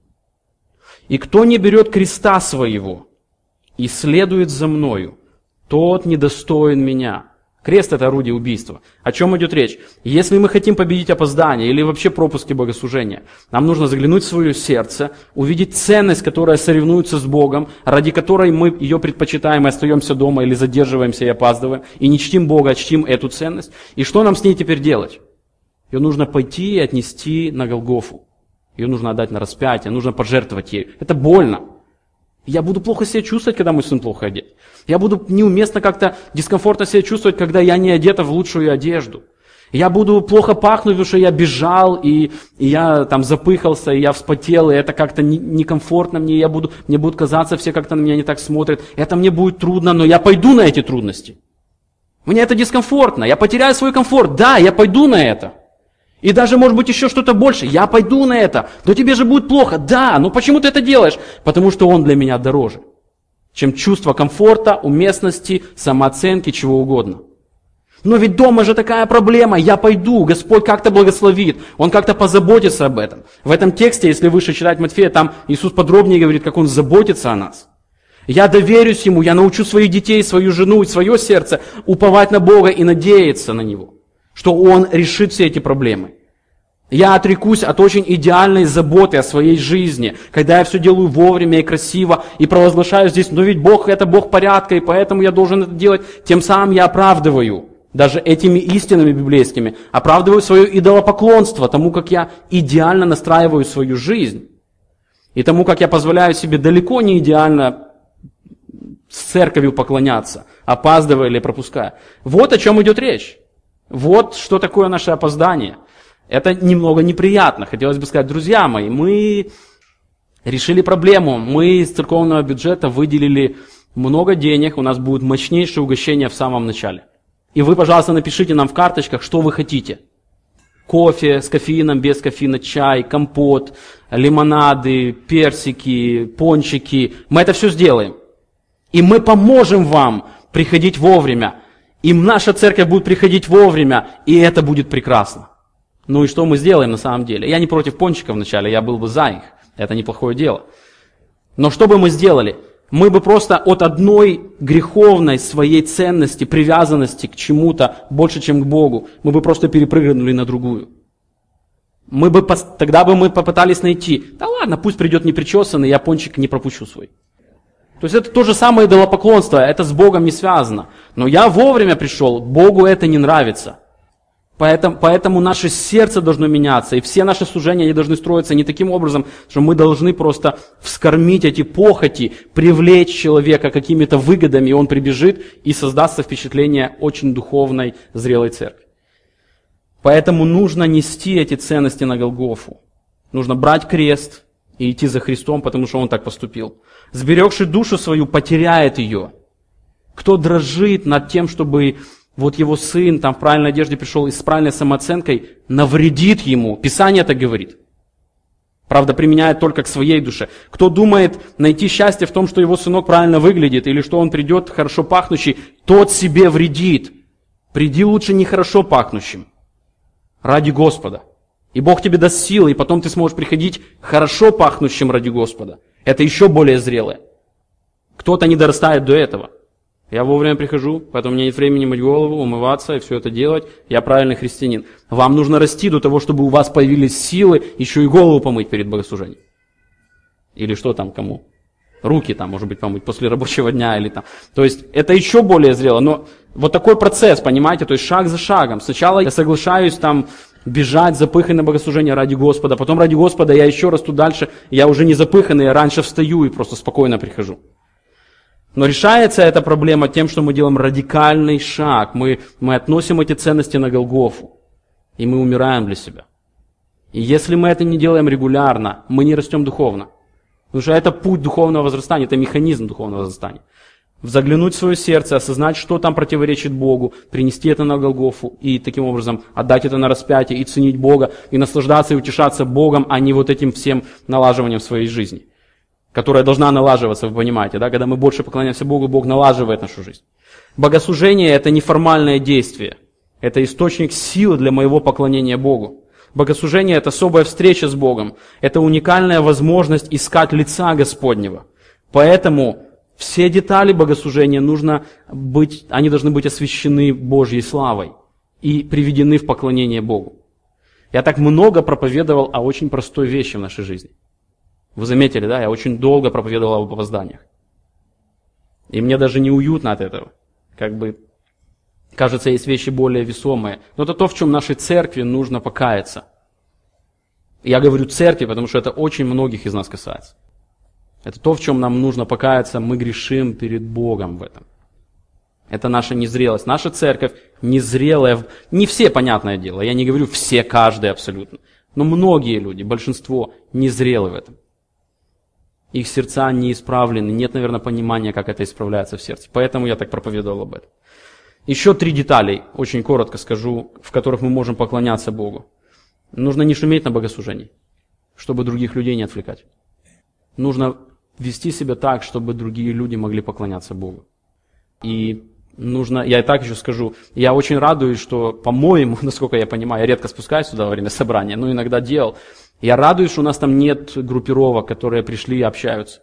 И кто не берет креста своего и следует за мною, тот недостоин меня. Крест – это орудие убийства. О чем идет речь? Если мы хотим победить опоздание или вообще пропуски богослужения, нам нужно заглянуть в свое сердце, увидеть ценность, которая соревнуется с Богом, ради которой мы ее предпочитаем и остаемся дома или задерживаемся и опаздываем, и не чтим Бога, а чтим эту ценность. И что нам с ней теперь делать? Ее нужно пойти и отнести на Голгофу. Ее нужно отдать на распятие, нужно пожертвовать ею. Это больно. Я буду плохо себя чувствовать, когда мой сын плохо одет. Я буду неуместно как-то дискомфортно себя чувствовать, когда я не одета в лучшую одежду. Я буду плохо пахнуть, потому что я бежал, и я там запыхался, и я вспотел, и это как-то некомфортно мне, мне будут казаться, все как-то на меня не так смотрят. Это мне будет трудно, но я пойду на эти трудности. Мне это дискомфортно, я потеряю свой комфорт. Да, я пойду на это. И даже, может быть, еще что-то больше. Я пойду на это. Но тебе же будет плохо. Да, но почему ты это делаешь? Потому что он для меня дороже, чем чувство комфорта, уместности, самооценки, чего угодно. Но ведь дома же такая проблема. Я пойду. Господь как-то благословит. Он как-то позаботится об этом. В этом тексте, если выше читать Матфея, там Иисус подробнее говорит, как Он заботится о нас. Я доверюсь Ему, я научу своих детей, свою жену и свое сердце уповать на Бога и надеяться на Него, что Он решит все эти проблемы. Я отрекусь от очень идеальной заботы о своей жизни, когда я все делаю вовремя и красиво, и провозглашаю здесь, но ведь Бог это Бог порядка, и поэтому я должен это делать. Тем самым я оправдываю, даже этими истинами библейскими, оправдываю свое идолопоклонство тому, как я идеально настраиваю свою жизнь. И тому, как я позволяю себе далеко не идеально с церковью поклоняться, опаздывая или пропуская. Вот о чем идет речь. Вот что такое наше опоздание. Это немного неприятно. Хотелось бы сказать, друзья мои, мы решили проблему. Мы из церковного бюджета выделили много денег, у нас будет мощнейшее угощение в самом начале. И вы, пожалуйста, напишите нам в карточках, что вы хотите. Кофе с кофеином, без кофеина, чай, компот, лимонады, персики, пончики. Мы это все сделаем. И мы поможем вам приходить вовремя. И наша церковь будет приходить вовремя, и это будет прекрасно. Ну и что мы сделаем на самом деле? Я не против пончиков вначале, я был бы за их. Это неплохое дело. Но что бы мы сделали? Мы бы просто от одной греховной своей ценности, привязанности к чему-то больше, чем к Богу, мы бы просто перепрыгнули на другую. Тогда бы мы попытались найти, да ладно, пусть придет непричесанный, я пончик не пропущу свой. То есть это то же самое идолопоклонство, это с Богом не связано. Но я вовремя пришел, Богу это не нравится. Поэтому наше сердце должно меняться, и все наши служения они должны строиться не таким образом, что мы должны просто вскормить эти похоти, привлечь человека какими-то выгодами, и он прибежит, и создастся впечатление очень духовной, зрелой церкви. Поэтому нужно нести эти ценности на Голгофу. Нужно брать крест и идти за Христом, потому что Он так поступил. Сберегший душу свою потеряет ее. Кто дрожит над тем, чтобы вот его сын там в правильной одежде пришел и с правильной самооценкой, навредит ему. Писание это говорит. Правда, применяет только к своей душе. Кто думает найти счастье в том, что его сынок правильно выглядит, или что он придет хорошо пахнущий, тот себе вредит. Приди лучше нехорошо пахнущим. Ради Господа. И Бог тебе даст силы, и потом ты сможешь приходить хорошо пахнущим ради Господа. Это еще более зрелое. Кто-то не дорастает до этого. Я вовремя прихожу, поэтому у меня нет времени мыть голову, умываться и все это делать. Я правильный христианин. Вам нужно расти до того, чтобы у вас появились силы еще и голову помыть перед богослужением. Или что там кому? Руки там, может быть, помыть после рабочего дня или там. То есть это еще более зрело. Но вот такой процесс, понимаете, то есть шаг за шагом. Сначала я соглашаюсь там бежать запыханный на богослужение ради Господа. Потом ради Господа я еще расту дальше. Я уже не запыханный, я раньше встаю и просто спокойно прихожу. Но решается эта проблема тем, что мы делаем радикальный шаг. Мы относим эти ценности на Голгофу. И мы умираем для себя. И если мы это не делаем регулярно, мы не растем духовно. Потому что это путь духовного возрастания, это механизм духовного возрастания. Заглянуть в свое сердце, осознать, что там противоречит Богу, принести это на Голгофу и таким образом отдать это на распятие и ценить Бога, и наслаждаться и утешаться Богом, а не вот этим всем налаживанием своей жизни, которая должна налаживаться, вы понимаете, да? Когда мы больше поклоняемся Богу, Бог налаживает нашу жизнь. Богослужение – это неформальное действие, это источник силы для моего поклонения Богу. Богослужение – это особая встреча с Богом, это уникальная возможность искать лица Господнего. Поэтому все детали богослужения они должны быть освящены Божьей славой и приведены в поклонение Богу. Я так много проповедовал о очень простой вещи в нашей жизни. Вы заметили, да? Я очень долго проповедовал об опозданиях. И мне даже неуютно от этого. Кажется, есть вещи более весомые. Но это то, в чем нашей церкви нужно покаяться. Я говорю церкви, потому что это очень многих из нас касается. Это то, в чем нам нужно покаяться. Мы грешим перед Богом в этом. Это наша незрелость. Наша церковь незрелая. Не все, понятное дело. Я не говорю все, каждый абсолютно. Но многие люди, большинство, незрелы в этом. Их сердца не исправлены. Нет, наверное, понимания, как это исправляется в сердце. Поэтому я так проповедовал об этом. Еще 3 детали, очень коротко скажу, в которых мы можем поклоняться Богу. Нужно не шуметь на богослужении, чтобы других людей не отвлекать. Нужно вести себя так, чтобы другие люди могли поклоняться Богу. И я и так еще скажу, я очень радуюсь, что, по-моему, насколько я понимаю, я редко спускаюсь сюда во время собрания, но иногда делал. Я радуюсь, что у нас там нет группировок, которые пришли и общаются.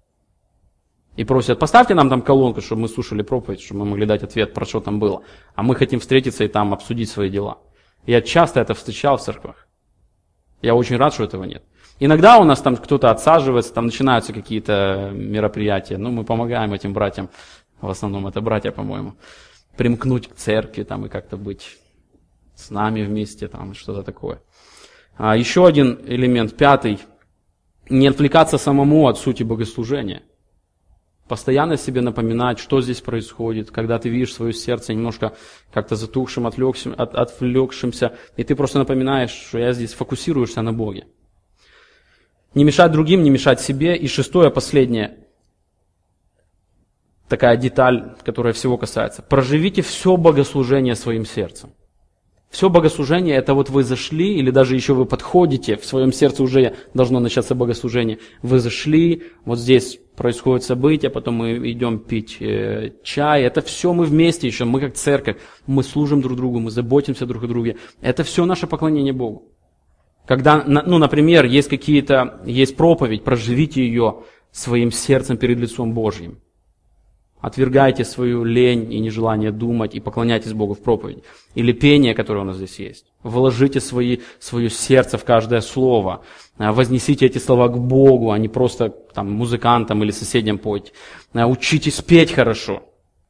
И просят, поставьте нам там колонку, чтобы мы слушали проповедь, чтобы мы могли дать ответ, про что там было. А мы хотим встретиться и там обсудить свои дела. Я часто это встречал в церквах. Я очень рад, что этого нет. Иногда у нас там кто-то отсаживается, там начинаются какие-то мероприятия. Мы помогаем этим братьям, в основном это братья, по-моему, примкнуть к церкви там, и как-то быть с нами вместе, там, что-то такое. Еще один элемент, 5. не отвлекаться самому от сути богослужения. Постоянно себе напоминать, что здесь происходит, когда ты видишь свое сердце немножко как-то затухшим, отвлекшимся, и ты просто напоминаешь, что я здесь фокусируешься на Боге. Не мешать другим, не мешать себе. И шестое, последнее, такая деталь, которая всего касается. Проживите все богослужение своим сердцем. Все богослужение, это вот вы зашли, или даже еще вы подходите, в своем сердце уже должно начаться богослужение. Вы зашли, вот здесь происходит событие, потом мы идем пить чай. Это все мы вместе еще, мы как церковь, мы служим друг другу, мы заботимся друг о друге. Это все наше поклонение Богу. Когда, например, есть проповедь, проживите ее своим сердцем перед лицом Божьим. Отвергайте свою лень и нежелание думать и поклоняйтесь Богу в проповеди. Или пение, которое у нас здесь есть. Вложите свое сердце в каждое слово. Вознесите эти слова к Богу, а не просто там, музыкантам или соседям пойте. Учитесь петь хорошо.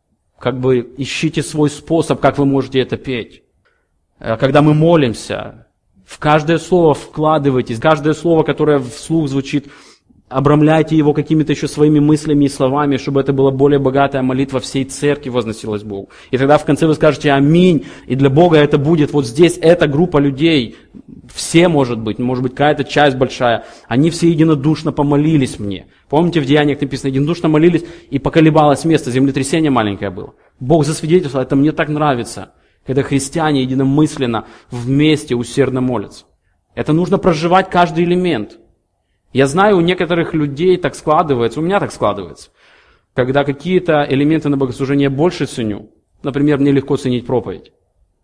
Ищите свой способ, как вы можете это петь. Когда мы молимся, в каждое слово вкладывайтесь, каждое слово, которое вслух звучит, обрамляйте его какими-то еще своими мыслями и словами, чтобы это была более богатая молитва всей церкви возносилась Богу. И тогда в конце вы скажете «Аминь», и для Бога это будет вот здесь, эта группа людей, все, может быть какая-то часть большая, они все единодушно помолились мне. Помните, в Деяниях написано, единодушно молились, и поколебалось место, землетрясение маленькое было. Бог засвидетельствовал, это мне так нравится, когда христиане единомысленно вместе усердно молятся. Это нужно проживать каждый элемент. Я знаю, у некоторых людей так складывается, у меня так складывается. Когда какие-то элементы на богослужение больше ценю, например, мне легко ценить проповедь.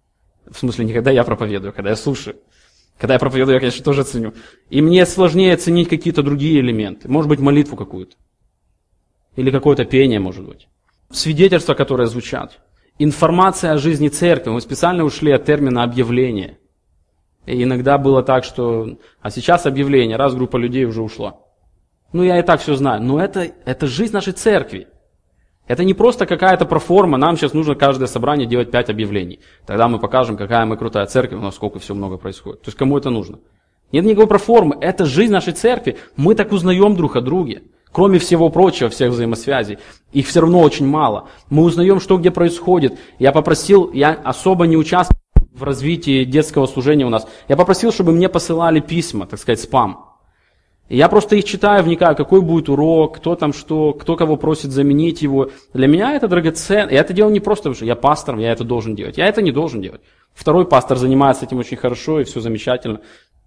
В смысле, не когда я проповедую, когда я слушаю. Когда я проповедую, я, конечно, тоже ценю. И мне сложнее ценить какие-то другие элементы. Может быть, молитву какую-то. Или какое-то пение, может быть. Свидетельства, которые звучат. Информация о жизни церкви. Мы специально ушли от термина «объявление». И иногда было так, что... А сейчас объявление, раз группа людей уже ушла. Я и так все знаю. Но это жизнь нашей церкви. Это не просто какая-то проформа, нам сейчас нужно каждое собрание делать 5 объявлений. Тогда мы покажем, какая мы крутая церковь, насколько все много происходит. То есть кому это нужно? Нет никакой проформы, это жизнь нашей церкви. Мы так узнаем друг о друге. Кроме всего прочего, всех взаимосвязей. Их все равно очень мало. Мы узнаем, что где происходит. Я особо не участвую в развитии детского служения у нас. Я попросил, чтобы мне посылали письма, так сказать, спам. И я просто их читаю, вникаю, какой будет урок, кто там что, кто кого просит заменить его. Для меня это драгоценно. Я это делаю не просто, потому что я пастор, я это должен делать. Я это не должен делать. Второй пастор занимается этим очень хорошо, и все замечательно.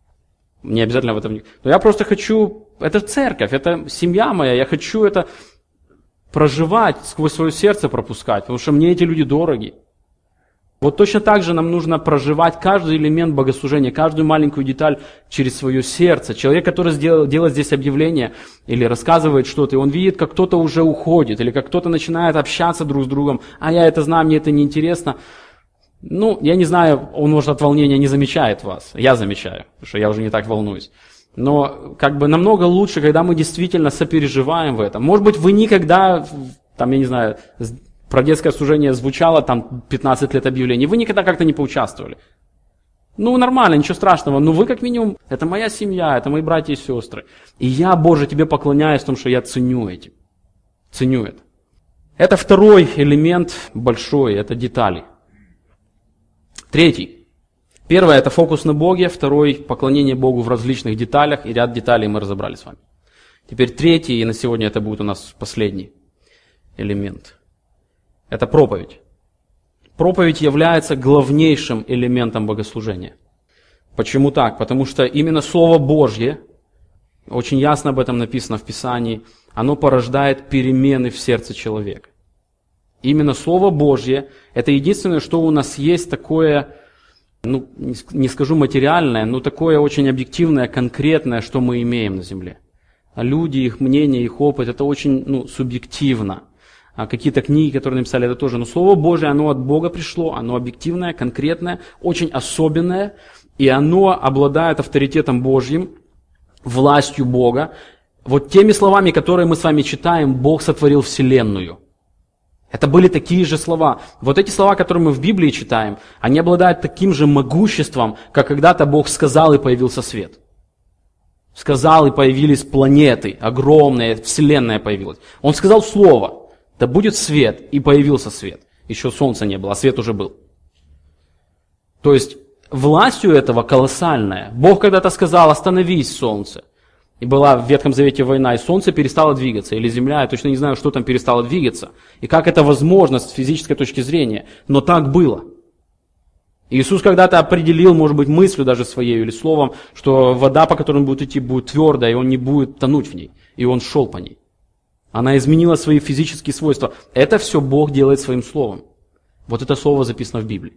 Не обязательно в этом. Но я просто хочу... Это церковь, это семья моя. Я хочу это проживать, сквозь свое сердце пропускать, потому что мне эти люди дороги. Вот точно так же нам нужно проживать каждый элемент богослужения, каждую маленькую деталь через свое сердце. Человек, который делает здесь объявление или рассказывает что-то, и он видит, как кто-то уже уходит, или как кто-то начинает общаться друг с другом, а я это знаю, мне это неинтересно. Я не знаю, он, может, от волнения не замечает вас. Я замечаю, потому что я уже не так волнуюсь. Но намного лучше, когда мы действительно сопереживаем в этом. Может быть, вы никогда, я не знаю... Про детское служение звучало 15 лет объявлений. Вы никогда как-то не поучаствовали. Нормально, ничего страшного. Но вы как минимум, это моя семья, это мои братья и сестры. И я, Боже, тебе поклоняюсь в том, что я ценю это. Ценю это. Это второй элемент большой, это детали. Третий. Первое, это фокус на Боге. Второй, поклонение Богу в различных деталях. И ряд деталей мы разобрали с вами. Теперь третий, и на сегодня это будет у нас последний элемент. Это проповедь. Проповедь является главнейшим элементом богослужения. Почему так? Потому что именно Слово Божье, очень ясно об этом написано в Писании, оно порождает перемены в сердце человека. Именно Слово Божье – это единственное, что у нас есть такое, не скажу материальное, но такое очень объективное, конкретное, что мы имеем на земле. А люди, их мнение, их опыт – это очень субъективно. А какие-то книги, которые написали, это тоже. Но Слово Божие, оно от Бога пришло, оно объективное, конкретное, очень особенное, и оно обладает авторитетом Божьим, властью Бога. Вот теми словами, которые мы с вами читаем, Бог сотворил вселенную. Это были такие же слова. Вот эти слова, которые мы в Библии читаем, они обладают таким же могуществом, как когда-то Бог сказал и появился свет. Сказал, и появились планеты, огромная вселенная появилась. Он сказал слово, да будет свет, и появился свет. Еще солнца не было, а свет уже был. То есть властью этого колоссальная. Бог когда-то сказал, остановись, солнце. И была в Ветхом Завете война, и солнце перестало двигаться, или земля, я точно не знаю, что там перестало двигаться. И как это возможно с физической точки зрения, но так было. Иисус когда-то определил, может быть, мыслью даже своей или словом, что вода, по которой он будет идти, будет твердая, и он не будет тонуть в ней. И он шел по ней. Она изменила свои физические свойства. Это все Бог делает своим словом. Вот это слово записано в Библии.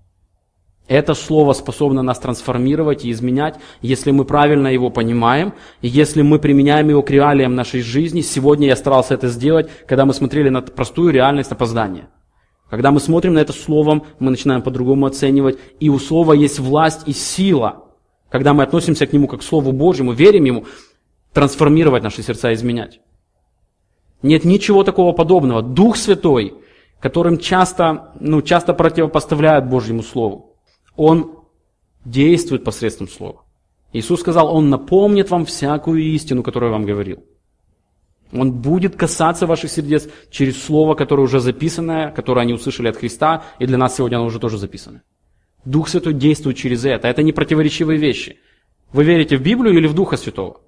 Это слово способно нас трансформировать и изменять, если мы правильно его понимаем, и если мы применяем его к реалиям нашей жизни. Сегодня я старался это сделать, когда мы смотрели на простую реальность опоздания. Когда мы смотрим на это словом, мы начинаем по-другому оценивать, и у слова есть власть и сила. Когда мы относимся к нему как к Слову Божьему, верим ему, трансформировать наши сердца, изменять. Нет ничего такого подобного. Дух Святой, которым часто противопоставляют Божьему Слову, Он действует посредством Слова. Иисус сказал, Он напомнит вам всякую истину, которую я вам говорил. Он будет касаться ваших сердец через Слово, которое уже записанное, которое они услышали от Христа, и для нас сегодня оно уже тоже записано. Дух Святой действует через это. Это не противоречивые вещи. Вы верите в Библию или в Духа Святого?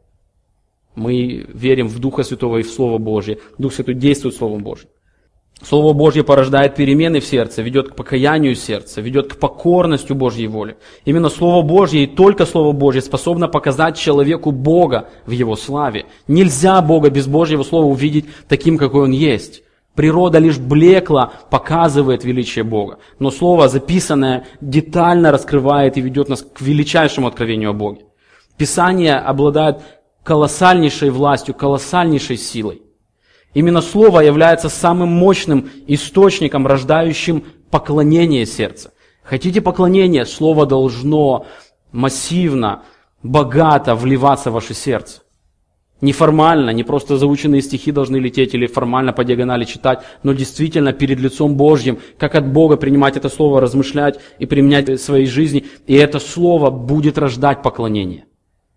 Мы верим в Духа Святого и в Слово Божье. Дух Святой действует Словом Божьим. Слово Божье порождает перемены в сердце, ведет к покаянию сердца, ведет к покорности Божьей воле. Именно Слово Божье и только Слово Божье способно показать человеку Бога в Его славе. Нельзя Бога без Божьего Слова увидеть таким, какой Он есть. Природа лишь блекло показывает величие Бога. Но Слово, записанное, детально раскрывает и ведет нас к величайшему откровению о Боге. Писание обладает колоссальнейшей властью, колоссальнейшей силой. Именно Слово является самым мощным источником, рождающим поклонение сердца. Хотите поклонения? Слово должно массивно, богато вливаться в ваше сердце. Не формально, не просто заученные стихи должны лететь или формально по диагонали читать, но действительно перед лицом Божьим, как от Бога принимать это Слово, размышлять и применять в своей жизни. И это Слово будет рождать поклонение.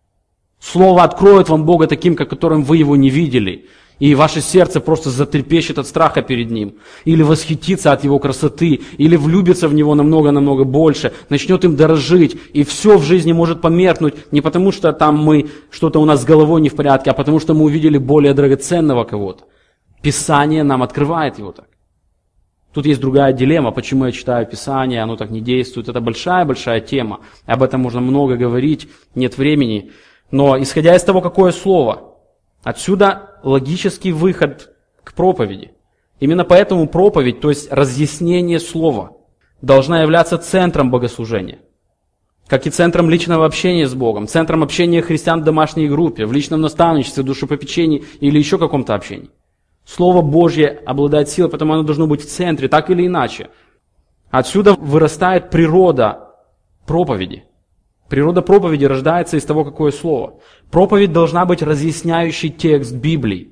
Слово откроет вам Бога таким, которым вы Его не видели. И ваше сердце просто затрепещет от страха перед Ним. Или восхитится от Его красоты. Или влюбится в Него намного-намного больше. Начнет им дорожить. И все в жизни может померкнуть. Не потому, что там что-то у нас с головой не в порядке, а потому, что мы увидели более драгоценного кого-то. Писание нам открывает его так. Тут есть другая дилемма, почему я читаю Писание, оно так не действует. Это большая-большая тема. Об этом можно много говорить, нет времени. Но исходя из того, какое слово, отсюда логический выход к проповеди. Именно поэтому проповедь, то есть разъяснение слова, должна являться центром богослужения. Как и центром личного общения с Богом, центром общения христиан в домашней группе, в личном наставничестве, душепопечении или еще каком-то общении. Слово Божье обладает силой, потому оно должно быть в центре, так или иначе. Отсюда вырастает природа проповеди. Природа проповеди рождается из того, какое слово. Проповедь должна быть разъясняющий текст Библии.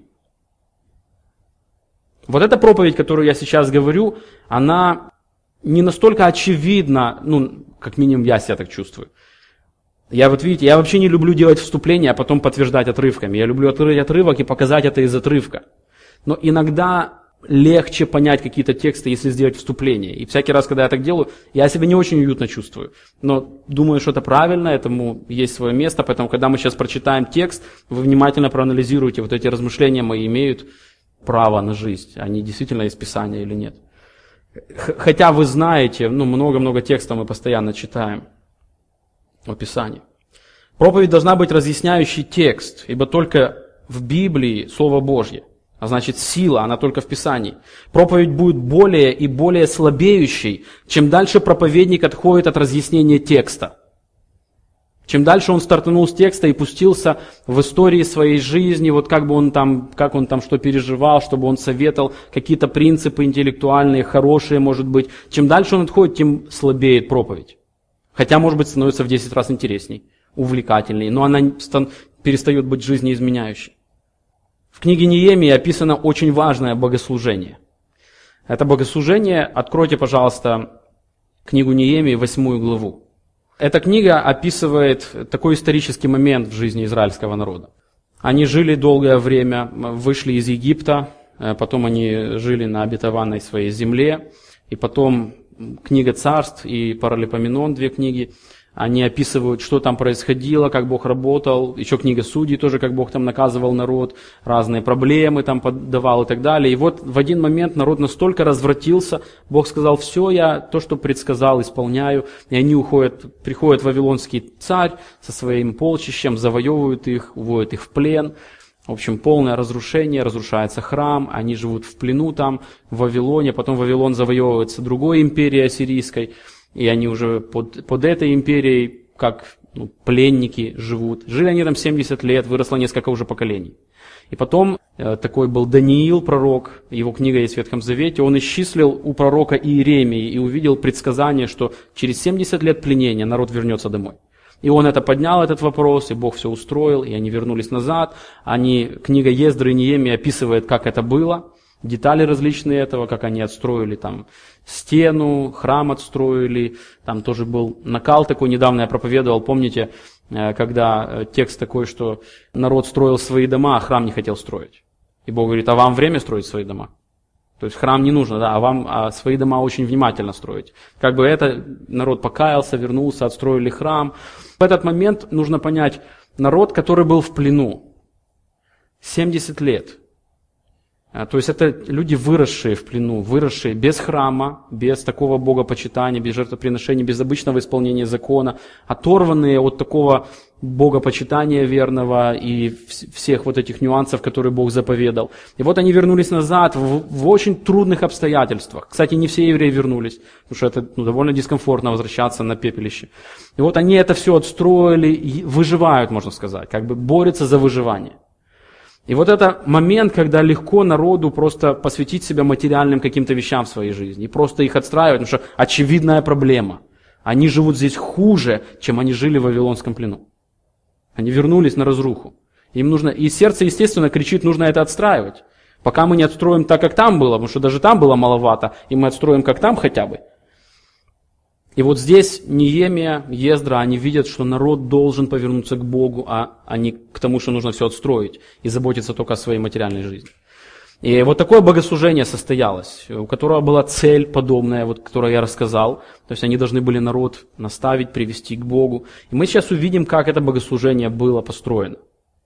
Вот эта проповедь, которую я сейчас говорю, она не настолько очевидна, как минимум я себя так чувствую. Я вообще не люблю делать вступление, а потом подтверждать отрывками. Я люблю открыть отрывок и показать это из отрывка. Но иногда легче понять какие-то тексты, если сделать вступление. И всякий раз, когда я так делаю, я себя не очень уютно чувствую. Но думаю, что это правильно, этому есть свое место. Поэтому, когда мы сейчас прочитаем текст, вы внимательно проанализируете, вот эти размышления мои имеют право на жизнь. Они действительно из Писания или нет. Хотя вы знаете, много-много текстов мы постоянно читаем о Писании. Проповедь должна быть разъясняющий текст, ибо только в Библии Слово Божье. А значит, сила, она только в Писании. Проповедь будет более и более слабеющей, чем дальше проповедник отходит от разъяснения текста. Чем дальше он стартанул с текста и пустился в истории своей жизни, как он там что переживал, чтобы он советовал, какие-то принципы интеллектуальные, хорошие, может быть. Чем дальше он отходит, тем слабеет проповедь. Хотя, может быть, становится в 10 раз интересней, увлекательней, но она перестает быть жизнеизменяющей. В книге Неемии описано очень важное богослужение. Это богослужение, откройте, пожалуйста, книгу Неемии, 8 главу. Эта книга описывает такой исторический момент в жизни израильского народа. Они жили долгое время, вышли из Египта, потом они жили на обетованной своей земле, и потом книга Царств и Паралипоменон, 2 книги, они описывают, что там происходило, как Бог работал, еще книга Судей тоже, как Бог там наказывал народ, разные проблемы там подавал и так далее. И вот в один момент народ настолько развратился, Бог сказал: все, я то, что предсказал, исполняю. И они приходит вавилонский царь со своим полчищем, завоевывают их, уводят их в плен. В общем, полное разрушение, разрушается храм, они живут в плену там, в Вавилоне, потом Вавилон завоевывается другой империей ассирийской, и они уже под этой империей, как пленники живут. Жили они там 70 лет, выросло несколько уже поколений. И потом такой был Даниил, пророк, его книга есть в Ветхом Завете, он исчислил у пророка Иеремии и увидел предсказание, что через 70 лет пленения народ вернется домой. И он поднял этот вопрос, и Бог все устроил, и они вернулись назад. Книга Ездры и Неемии описывает, как это было, детали различные этого, как они отстроили там стену, храм отстроили. Там тоже был накал такой, недавно я проповедовал, помните, когда текст такой, что народ строил свои дома, а храм не хотел строить. И Бог говорит: а вам время строить свои дома? То есть храм не нужно, да, а свои дома очень внимательно строить. Как бы народ покаялся, вернулся, отстроили храм. В этот момент нужно понять, народ, который был в плену 70 лет, то есть это люди, выросшие в плену, выросшие без храма, без такого богопочитания, без жертвоприношений, без обычного исполнения закона, оторванные от такого богопочитания верного и всех вот этих нюансов, которые Бог заповедал. И вот они вернулись назад в очень трудных обстоятельствах. Кстати, не все евреи вернулись, потому что это довольно дискомфортно возвращаться на пепелище. И вот они это все отстроили, и выживают, можно сказать, как бы борются за выживание. И вот это момент, когда легко народу просто посвятить себя материальным каким-то вещам в своей жизни и просто их отстраивать, потому что очевидная проблема. Они живут здесь хуже, чем они жили в Вавилонском плену. Они вернулись на разруху. Им нужно, и сердце, естественно, кричит: нужно это отстраивать. Пока мы не отстроим так, как там было, потому что даже там было маловато, и мы отстроим как там хотя бы. И вот здесь Неемия, Ездра, они видят, что народ должен повернуться к Богу, а не к тому, что нужно все отстроить и заботиться только о своей материальной жизни. И вот такое богослужение состоялось, у которого была цель подобная, вот, которую я рассказал. То есть они должны были народ наставить, привести к Богу. И мы сейчас увидим, как это богослужение было построено.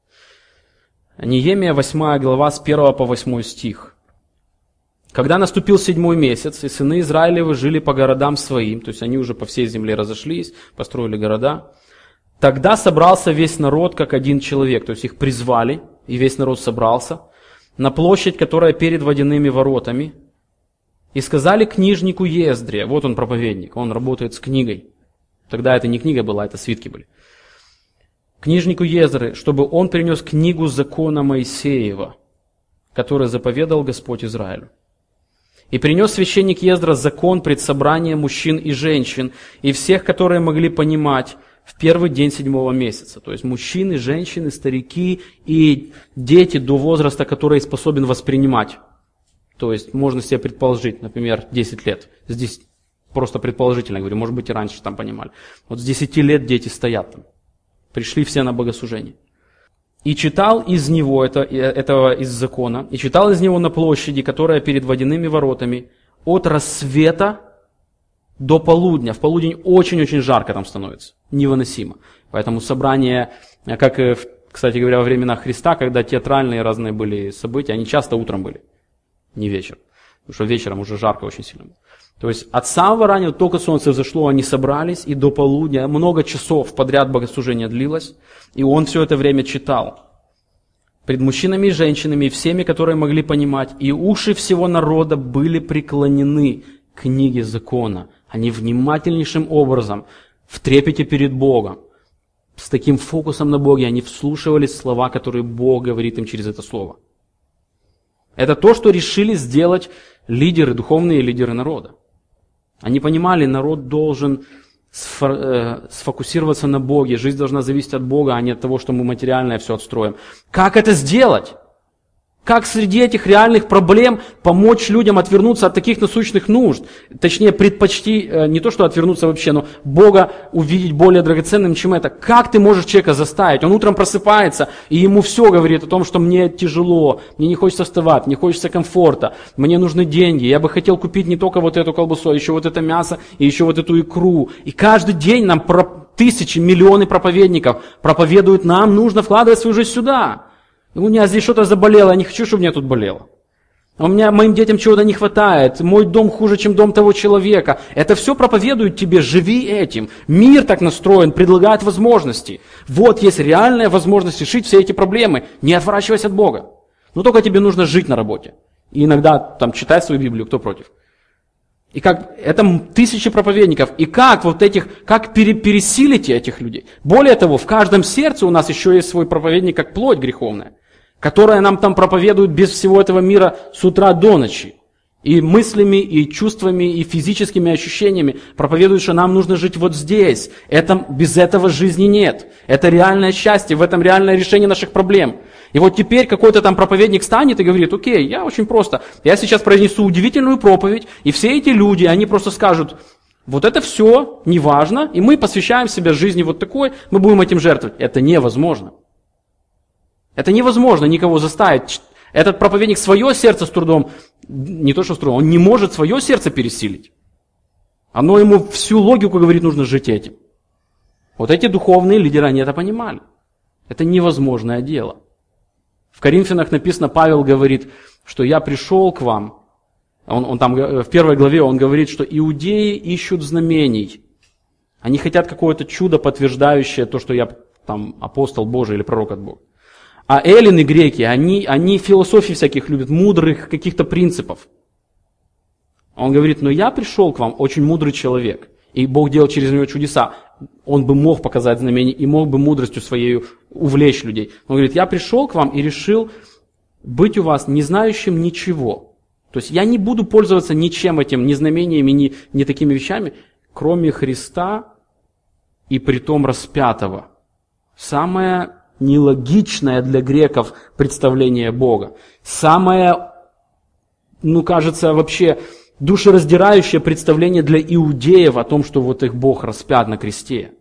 Неемия, 8 глава, с 1 по 8 стих. «Когда наступил 7-й месяц, и сыны Израилевы жили по городам своим», то есть они уже по всей земле разошлись, построили города, «тогда собрался весь народ, как один человек», то есть их призвали, и весь народ собрался, на площадь, которая перед водяными воротами, и сказали книжнику Ездре, вот он проповедник, он работает с книгой, тогда это не книга была, это свитки были, книжнику Ездры, чтобы он принес книгу закона Моисеева, который заповедал Господь Израилю. И принес священник Ездра закон пред собранием мужчин и женщин, и всех, которые могли понимать, в первый день 7-го месяца. То есть мужчины, женщины, старики и дети до возраста, который способен воспринимать. То есть можно себе предположить, например, 10 лет. Здесь просто предположительно говорю, может быть и раньше там понимали. Вот с 10 лет дети стоят там. Пришли все на богослужение. И читал из него, этого из закона, и читал из него на площади, которая перед водяными воротами, от рассвета до полудня. В полудень очень-очень жарко там становится, невыносимо. Поэтому собрания, как, кстати говоря, во времена Христа, когда театральные разные были события, они часто утром были, не вечером. Потому что вечером уже жарко очень сильно было. То есть от самого раннего, только солнце взошло, они собрались, и до полудня, много часов подряд богослужение длилось, и он все это время читал. Пред мужчинами и женщинами, и всеми, которые могли понимать, и уши всего народа были преклонены к книге закона. Они внимательнейшим образом, в трепете перед Богом, с таким фокусом на Боге, они вслушивались в слова, которые Бог говорит им через это слово. Это то, что решили сделать лидеры, духовные лидеры народа. Они понимали, народ должен сфокусироваться на Боге, жизнь должна зависеть от Бога, а не от того, что мы материальное все отстроим. Как это сделать? Как среди этих реальных проблем помочь людям отвернуться от таких насущных нужд? Точнее, предпочти не то, что отвернуться вообще, но Бога увидеть более драгоценным, чем это. Как ты можешь человека заставить? Он утром просыпается, и ему все говорит о том, что мне тяжело, мне не хочется вставать, мне хочется комфорта, мне нужны деньги, я бы хотел купить не только вот эту колбасу, а еще вот это мясо, и еще вот эту икру. И каждый день нам тысячи, миллионы проповедников проповедуют, нам нужно вкладывать свою жизнь сюда. У меня здесь что-то заболело, я не хочу, чтобы у меня тут болело. Моим детям чего-то не хватает, мой дом хуже, чем дом того человека. Это все проповедует тебе, живи этим. Мир так настроен, предлагает возможности. Вот есть реальная возможность решить все эти проблемы, не отворачиваясь от Бога. Но только тебе нужно жить на работе. И иногда там читать свою Библию, кто против. И как это тысячи проповедников. И как пересилить этих людей? Более того, в каждом сердце у нас еще есть свой проповедник, как плоть греховная, которая нам там проповедует без всего этого мира с утра до ночи. И мыслями, и чувствами, и физическими ощущениями проповедует, что нам нужно жить вот здесь. Без этого жизни нет. Это реальное счастье, в этом реальное решение наших проблем. И вот теперь какой-то там проповедник станет и говорит, окей, я очень просто, я сейчас произнесу удивительную проповедь, и все эти люди, они просто скажут, вот это все неважно, и мы посвящаем себя жизни вот такой, мы будем этим жертвовать. Это невозможно. Это невозможно никого заставить. Этот проповедник свое сердце с трудом, не то что с трудом, он не может свое сердце пересилить. Оно ему всю логику говорит, нужно жить этим. Вот эти духовные лидеры, они это понимали. Это невозможное дело. В Коринфянах написано, Павел говорит, что я пришел к вам. Он там в 1 главе он говорит, что иудеи ищут знамений. Они хотят какое-то чудо, подтверждающее то, что я там апостол Божий или пророк от Бога. А эллины, греки, они философии всяких любят, мудрых каких-то принципов. Он говорит, но я пришел к вам, очень мудрый человек, и Бог делал через него чудеса. Он бы мог показать знамения и мог бы мудростью своей увлечь людей. Он говорит, я пришел к вам и решил быть у вас не знающим ничего. То есть я не буду пользоваться ничем этим, ни знамениями, ни такими вещами, кроме Христа и притом распятого. Самое нелогичное для греков представление Бога. Самое, кажется, вообще душераздирающее представление для иудеев о том, что вот их Бог распят на кресте.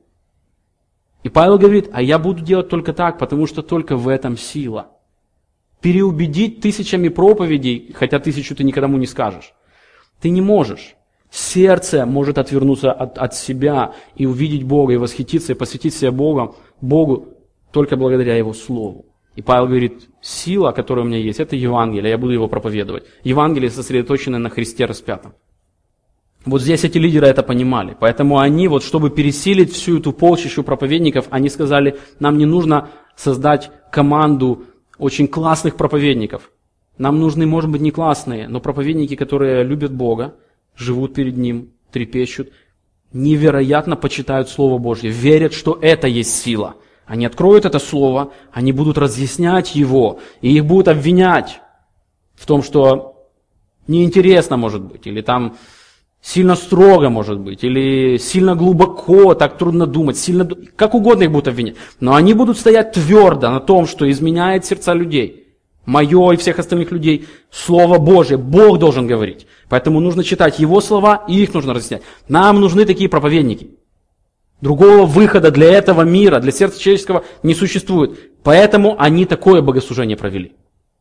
И Павел говорит, а я буду делать только так, потому что только в этом сила. Переубедить тысячами проповедей, хотя 1000 ты никому не скажешь. Ты не можешь. Сердце может отвернуться от себя и увидеть Бога, и восхититься, и посвятить себя Богу только благодаря Его Слову. И Павел говорит, сила, которая у меня есть, это Евангелие, я буду его проповедовать. Евангелие сосредоточено на Христе распятом. Вот здесь эти лидеры это понимали. Поэтому они, чтобы пересилить всю эту полчищу проповедников, они сказали, нам не нужно создать команду очень классных проповедников. Нам нужны, может быть, не классные, но проповедники, которые любят Бога, живут перед Ним, трепещут, невероятно почитают Слово Божье, верят, что это есть сила. Они откроют это слово, они будут разъяснять его, и их будут обвинять в том, что неинтересно может быть, или там сильно строго может быть, или сильно глубоко, так трудно думать, как угодно их будут обвинять. Но они будут стоять твердо на том, что изменяет сердца людей. Мое и всех остальных людей Слово Божие, Бог должен говорить. Поэтому нужно читать Его слова, и их нужно разъяснять. Нам нужны такие проповедники. Другого выхода для этого мира, для сердца человеческого не существует. Поэтому они такое богослужение провели.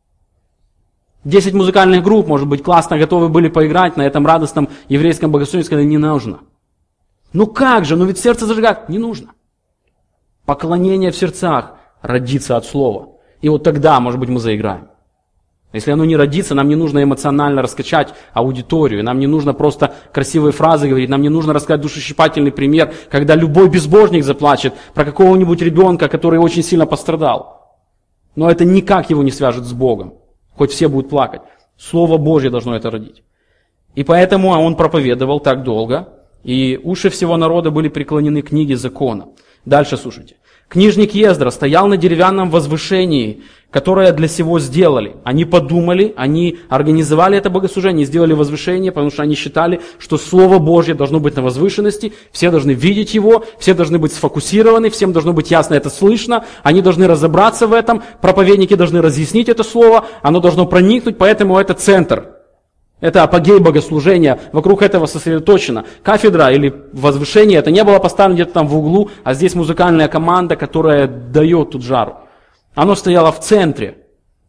10 музыкальных групп, может быть, классно готовы были поиграть на этом радостном еврейском богослужении, сказали, не нужно. Как же, ведь сердце зажигать не нужно. Поклонение в сердцах родится от слова. И вот тогда, может быть, мы заиграем. Если оно не родится, нам не нужно эмоционально раскачать аудиторию, нам не нужно просто красивые фразы говорить, нам не нужно рассказать душещипательный пример, когда любой безбожник заплачет про какого-нибудь ребенка, который очень сильно пострадал. Но это никак его не свяжет с Богом, хоть все будут плакать. Слово Божье должно это родить. И поэтому он проповедовал так долго, и уши всего народа были преклонены к книге закона. Дальше слушайте. Книжник Ездра стоял на деревянном возвышении, которое для сего сделали. Они подумали, они организовали это богослужение, сделали возвышение, потому что они считали, что Слово Божье должно быть на возвышенности, все должны видеть его, все должны быть сфокусированы, всем должно быть ясно это слышно, они должны разобраться в этом, проповедники должны разъяснить это Слово, оно должно проникнуть, поэтому это центр. Это апогей богослужения, вокруг этого сосредоточено. Кафедра или возвышение, это не было поставлено где-то там в углу, а здесь музыкальная команда, которая дает тут жару. Оно стояло в центре,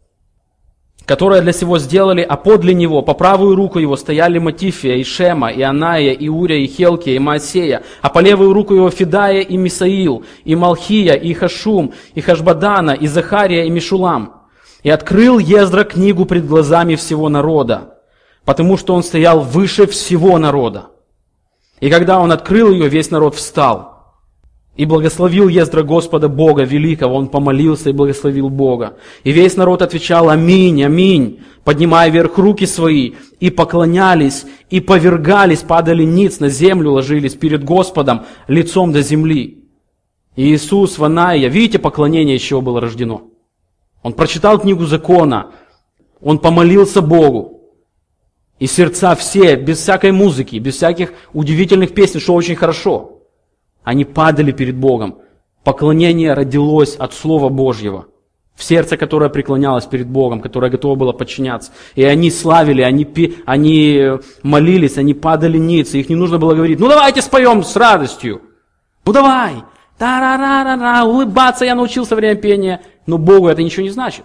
которое для сего сделали, а подле него, по правую руку его, стояли Матифия, и Шема, и Аная, и Урия, и Хелкия, и Маасея, а по левую руку его Федая, и Мисаил, и Малхия, и Хашум, и Хашбадана, и Захария, и Мишулам. И открыл Ездра книгу пред глазами всего народа, потому что он стоял выше всего народа. И когда он открыл ее, весь народ встал. И благословил Ездра Господа Бога Великого, он помолился и благословил Бога. И весь народ отвечал: аминь, аминь, поднимая вверх руки свои, и поклонялись, и повергались, падали ниц, на землю ложились перед Господом лицом до земли. И Иисус в Анаия, видите, поклонение из чего было рождено? Он прочитал книгу закона, он помолился Богу. И сердца все, без всякой музыки, без всяких удивительных песен, что очень хорошо, они падали перед Богом. Поклонение родилось от Слова Божьего. В сердце, которое преклонялось перед Богом, которое готово было подчиняться. И они славили, они молились, они падали ниц. И их не нужно было говорить: ну давайте споем с радостью. Ну давай. Та-ра-ра-ра-ра. Улыбаться я научился во время пения. Но Богу это ничего не значит.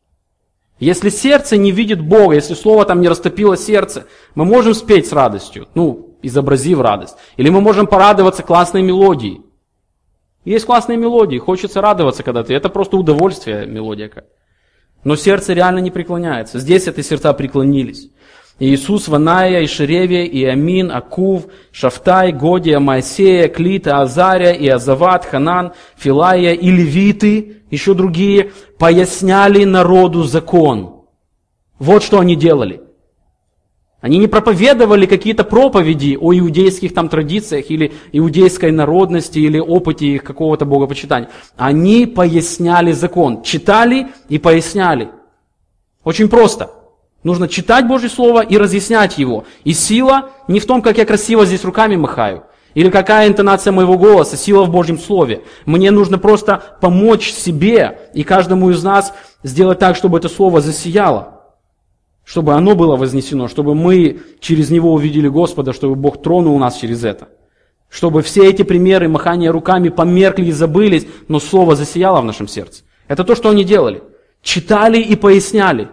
Если сердце не видит Бога, если слово там не растопило сердце, мы можем спеть с радостью, изобразив радость. Или мы можем порадоваться классной мелодией. Есть классные мелодии, хочется радоваться когда-то. Это просто удовольствие, мелодия. Но сердце реально не преклоняется. Здесь эти сердца преклонились. И Иисус в Аная, и Шереве, и Амин, Акув, Шафтай, Годия, Моисея, Клита, Азария, и Азават, Ханан, Филая и левиты, еще другие, поясняли народу закон. Вот что они делали. Они не проповедовали какие-то проповеди о иудейских там традициях, или иудейской народности, или опыте их какого-то богопочитания. Они поясняли закон. Читали и поясняли. Очень просто. Нужно читать Божье Слово и разъяснять его. И сила не в том, как я красиво здесь руками махаю, или какая интонация моего голоса, сила в Божьем Слове. Мне нужно просто помочь себе и каждому из нас сделать так, чтобы это Слово засияло, чтобы оно было вознесено, чтобы мы через него увидели Господа, чтобы Бог тронул нас через это. Чтобы все эти примеры махания руками померкли и забылись, но Слово засияло в нашем сердце. Это то, что они делали. Читали и поясняли.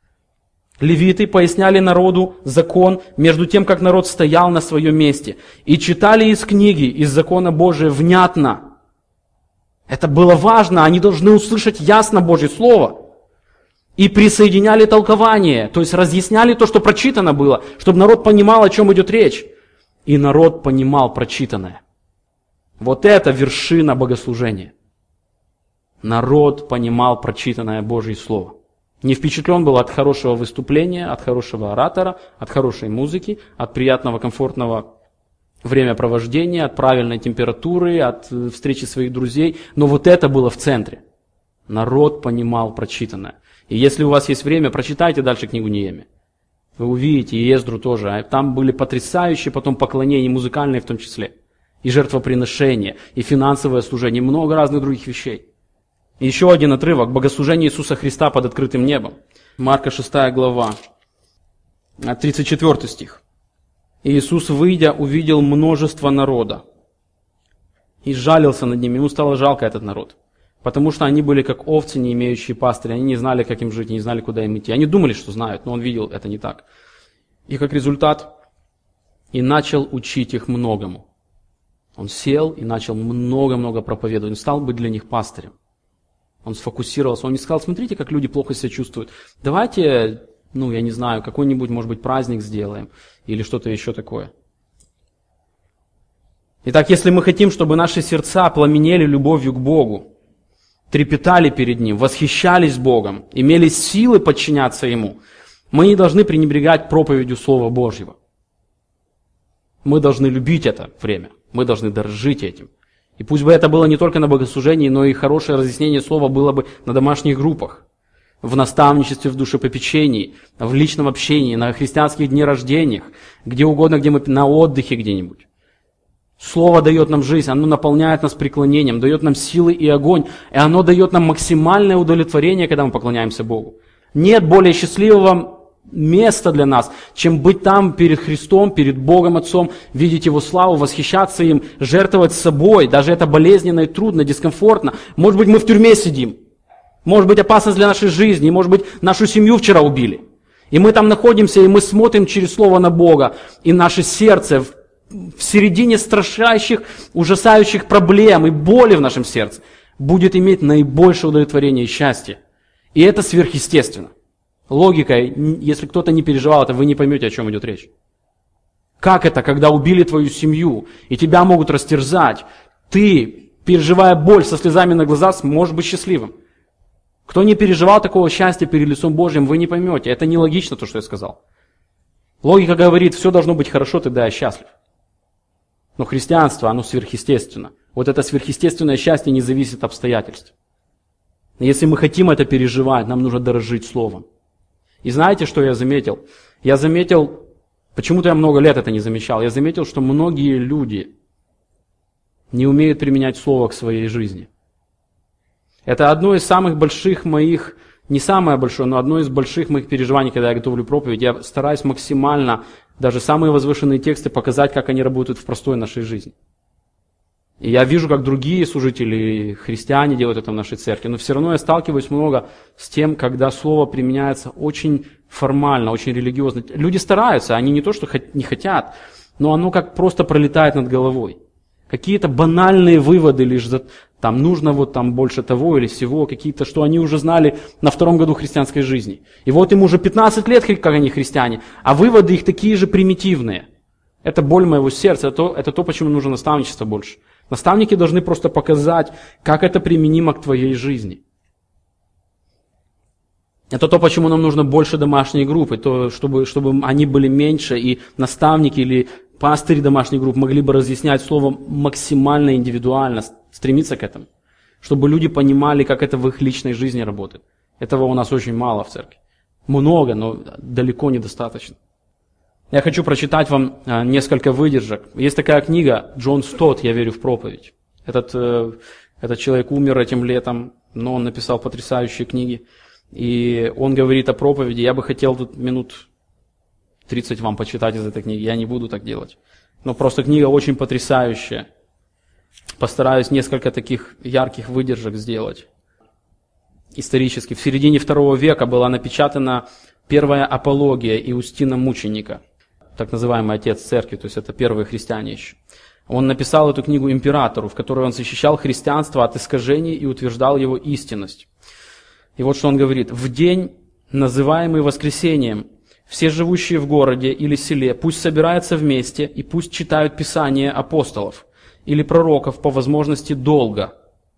Левиты поясняли народу закон, между тем, как народ стоял на своем месте. И читали из книги, из закона Божия внятно. Это было важно, они должны услышать ясно Божье Слово. И присоединяли толкование, то есть разъясняли то, что прочитано было, чтобы народ понимал, о чем идет речь. И народ понимал прочитанное. Вот это вершина богослужения. Народ понимал прочитанное Божье Слово. Не впечатлен был от хорошего выступления, от хорошего оратора, от хорошей музыки, от приятного, комфортного времяпровождения, от правильной температуры, от встречи своих друзей. Но вот это было в центре. Народ понимал прочитанное. И если у вас есть время, прочитайте дальше книгу Неемия. Вы увидите, и Ездру тоже. Там были потрясающие потом поклонения, музыкальные в том числе. И жертвоприношения, и финансовое служение, и много разных других вещей. И еще один отрывок. Богослужение Иисуса Христа под открытым небом. Марка 6 глава, 34 стих. «И Иисус, выйдя, увидел множество народа и сжалился над ними». Ему стало жалко этот народ. Потому что они были как овцы, не имеющие пастыря. Они не знали, как им жить, не знали, куда им идти. Они думали, что знают, но он видел, это не так. И как результат, и начал учить их многому. Он сел и начал много-много проповедовать. Он стал быть для них пастырем. Он сфокусировался. Он не сказал: смотрите, как люди плохо себя чувствуют. Давайте, я не знаю, какой-нибудь, может быть, праздник сделаем. Или что-то еще такое. Итак, если мы хотим, чтобы наши сердца пламенели любовью к Богу, трепетали перед Ним, восхищались Богом, имели силы подчиняться Ему, мы не должны пренебрегать проповедью Слова Божьего. Мы должны любить это время. Мы должны дорожить этим. И пусть бы это было не только на богослужении, но и хорошее разъяснение слова было бы на домашних группах, в наставничестве, в душепопечении, в личном общении, на христианских днях рождениях, где угодно, где мы на отдыхе где-нибудь. Слово дает нам жизнь, оно наполняет нас преклонением, дает нам силы и огонь, и оно дает нам максимальное удовлетворение, когда мы поклоняемся Богу. Нет более счастливого места для нас, чем быть там перед Христом, перед Богом Отцом, видеть Его славу, восхищаться им, жертвовать собой. Даже это болезненно и трудно, дискомфортно. Может быть, мы в тюрьме сидим. Может быть, опасность для нашей жизни. Может быть, нашу семью вчера убили. И мы там находимся, и мы смотрим через Слово на Бога. И наше сердце в середине страшащих, ужасающих проблем и боли в нашем сердце будет иметь наибольшее удовлетворение и счастье. И это сверхъестественно. Логикой, если кто-то не переживал это, вы не поймете, о чем идет речь. Как это, когда убили твою семью, и тебя могут растерзать, ты, переживая боль со слезами на глазах, сможешь быть счастливым? Кто не переживал такого счастья перед лицом Божьим, вы не поймете. Это нелогично, то, что я сказал. Логика говорит, все должно быть хорошо, тогда я счастлив. Но христианство, оно сверхъестественно. Вот это сверхъестественное счастье не зависит от обстоятельств. Если мы хотим это переживать, нам нужно дорожить Словом. И знаете, что я заметил? Я заметил, почему-то я много лет это не замечал, я заметил, что многие люди не умеют применять Слово к своей жизни. Это одно из самых больших моих, не самое большое, но одно из больших моих переживаний, когда я готовлю проповедь. Я стараюсь максимально, даже самые возвышенные тексты, показать, как они работают в простой нашей жизни. И я вижу, как другие служители, христиане делают это в нашей церкви, но все равно я сталкиваюсь много с тем, когда слово применяется очень формально, очень религиозно. Люди стараются, они не то, что не хотят, но оно как просто пролетает над головой. Какие-то банальные выводы лишь там нужно вот там больше того или всего, какие-то, что они уже знали на 2-м году христианской жизни. И вот им уже 15 лет, как они христиане, а выводы их такие же примитивные. Это боль моего сердца, это то, почему нужно наставничество больше. Наставники должны просто показать, как это применимо к твоей жизни. Это то, почему нам нужно больше домашней группы, то, чтобы они были меньше, и наставники или пастыри домашних групп могли бы разъяснять слово максимально индивидуально, стремиться к этому. Чтобы люди понимали, как это в их личной жизни работает. Этого у нас очень мало в церкви. Много, но далеко недостаточно. Я хочу прочитать вам несколько выдержек. Есть такая книга Джон Стотт «Я верю в проповедь». Этот человек умер этим летом, но он написал потрясающие книги. И он говорит о проповеди. Я бы хотел тут минут 30 вам почитать из этой книги. Я не буду так делать. Но просто книга очень потрясающая. Постараюсь несколько таких ярких выдержек сделать. Исторически. В середине 2 века была напечатана первая апология Иустина Мученика. Так называемый отец церкви, то есть это первые христиане еще. Он написал эту книгу императору, в которой он защищал христианство от искажений и утверждал его истинность. И вот что он говорит. «В день, называемый воскресением, все живущие в городе или селе пусть собираются вместе и пусть читают Писание апостолов или пророков по возможности долго.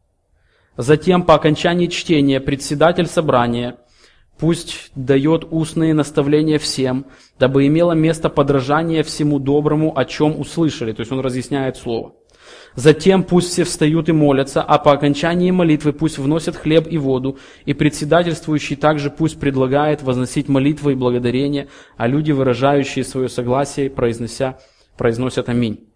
Затем, по окончании чтения, председатель собрания пусть дает устные наставления всем, дабы имело место подражание всему доброму, о чем услышали». То есть он разъясняет слово. «Затем пусть все встают и молятся, а по окончании молитвы пусть вносят хлеб и воду, и председательствующий также пусть предлагает возносить молитвы и благодарения, а люди, выражающие свое согласие, произносят аминь».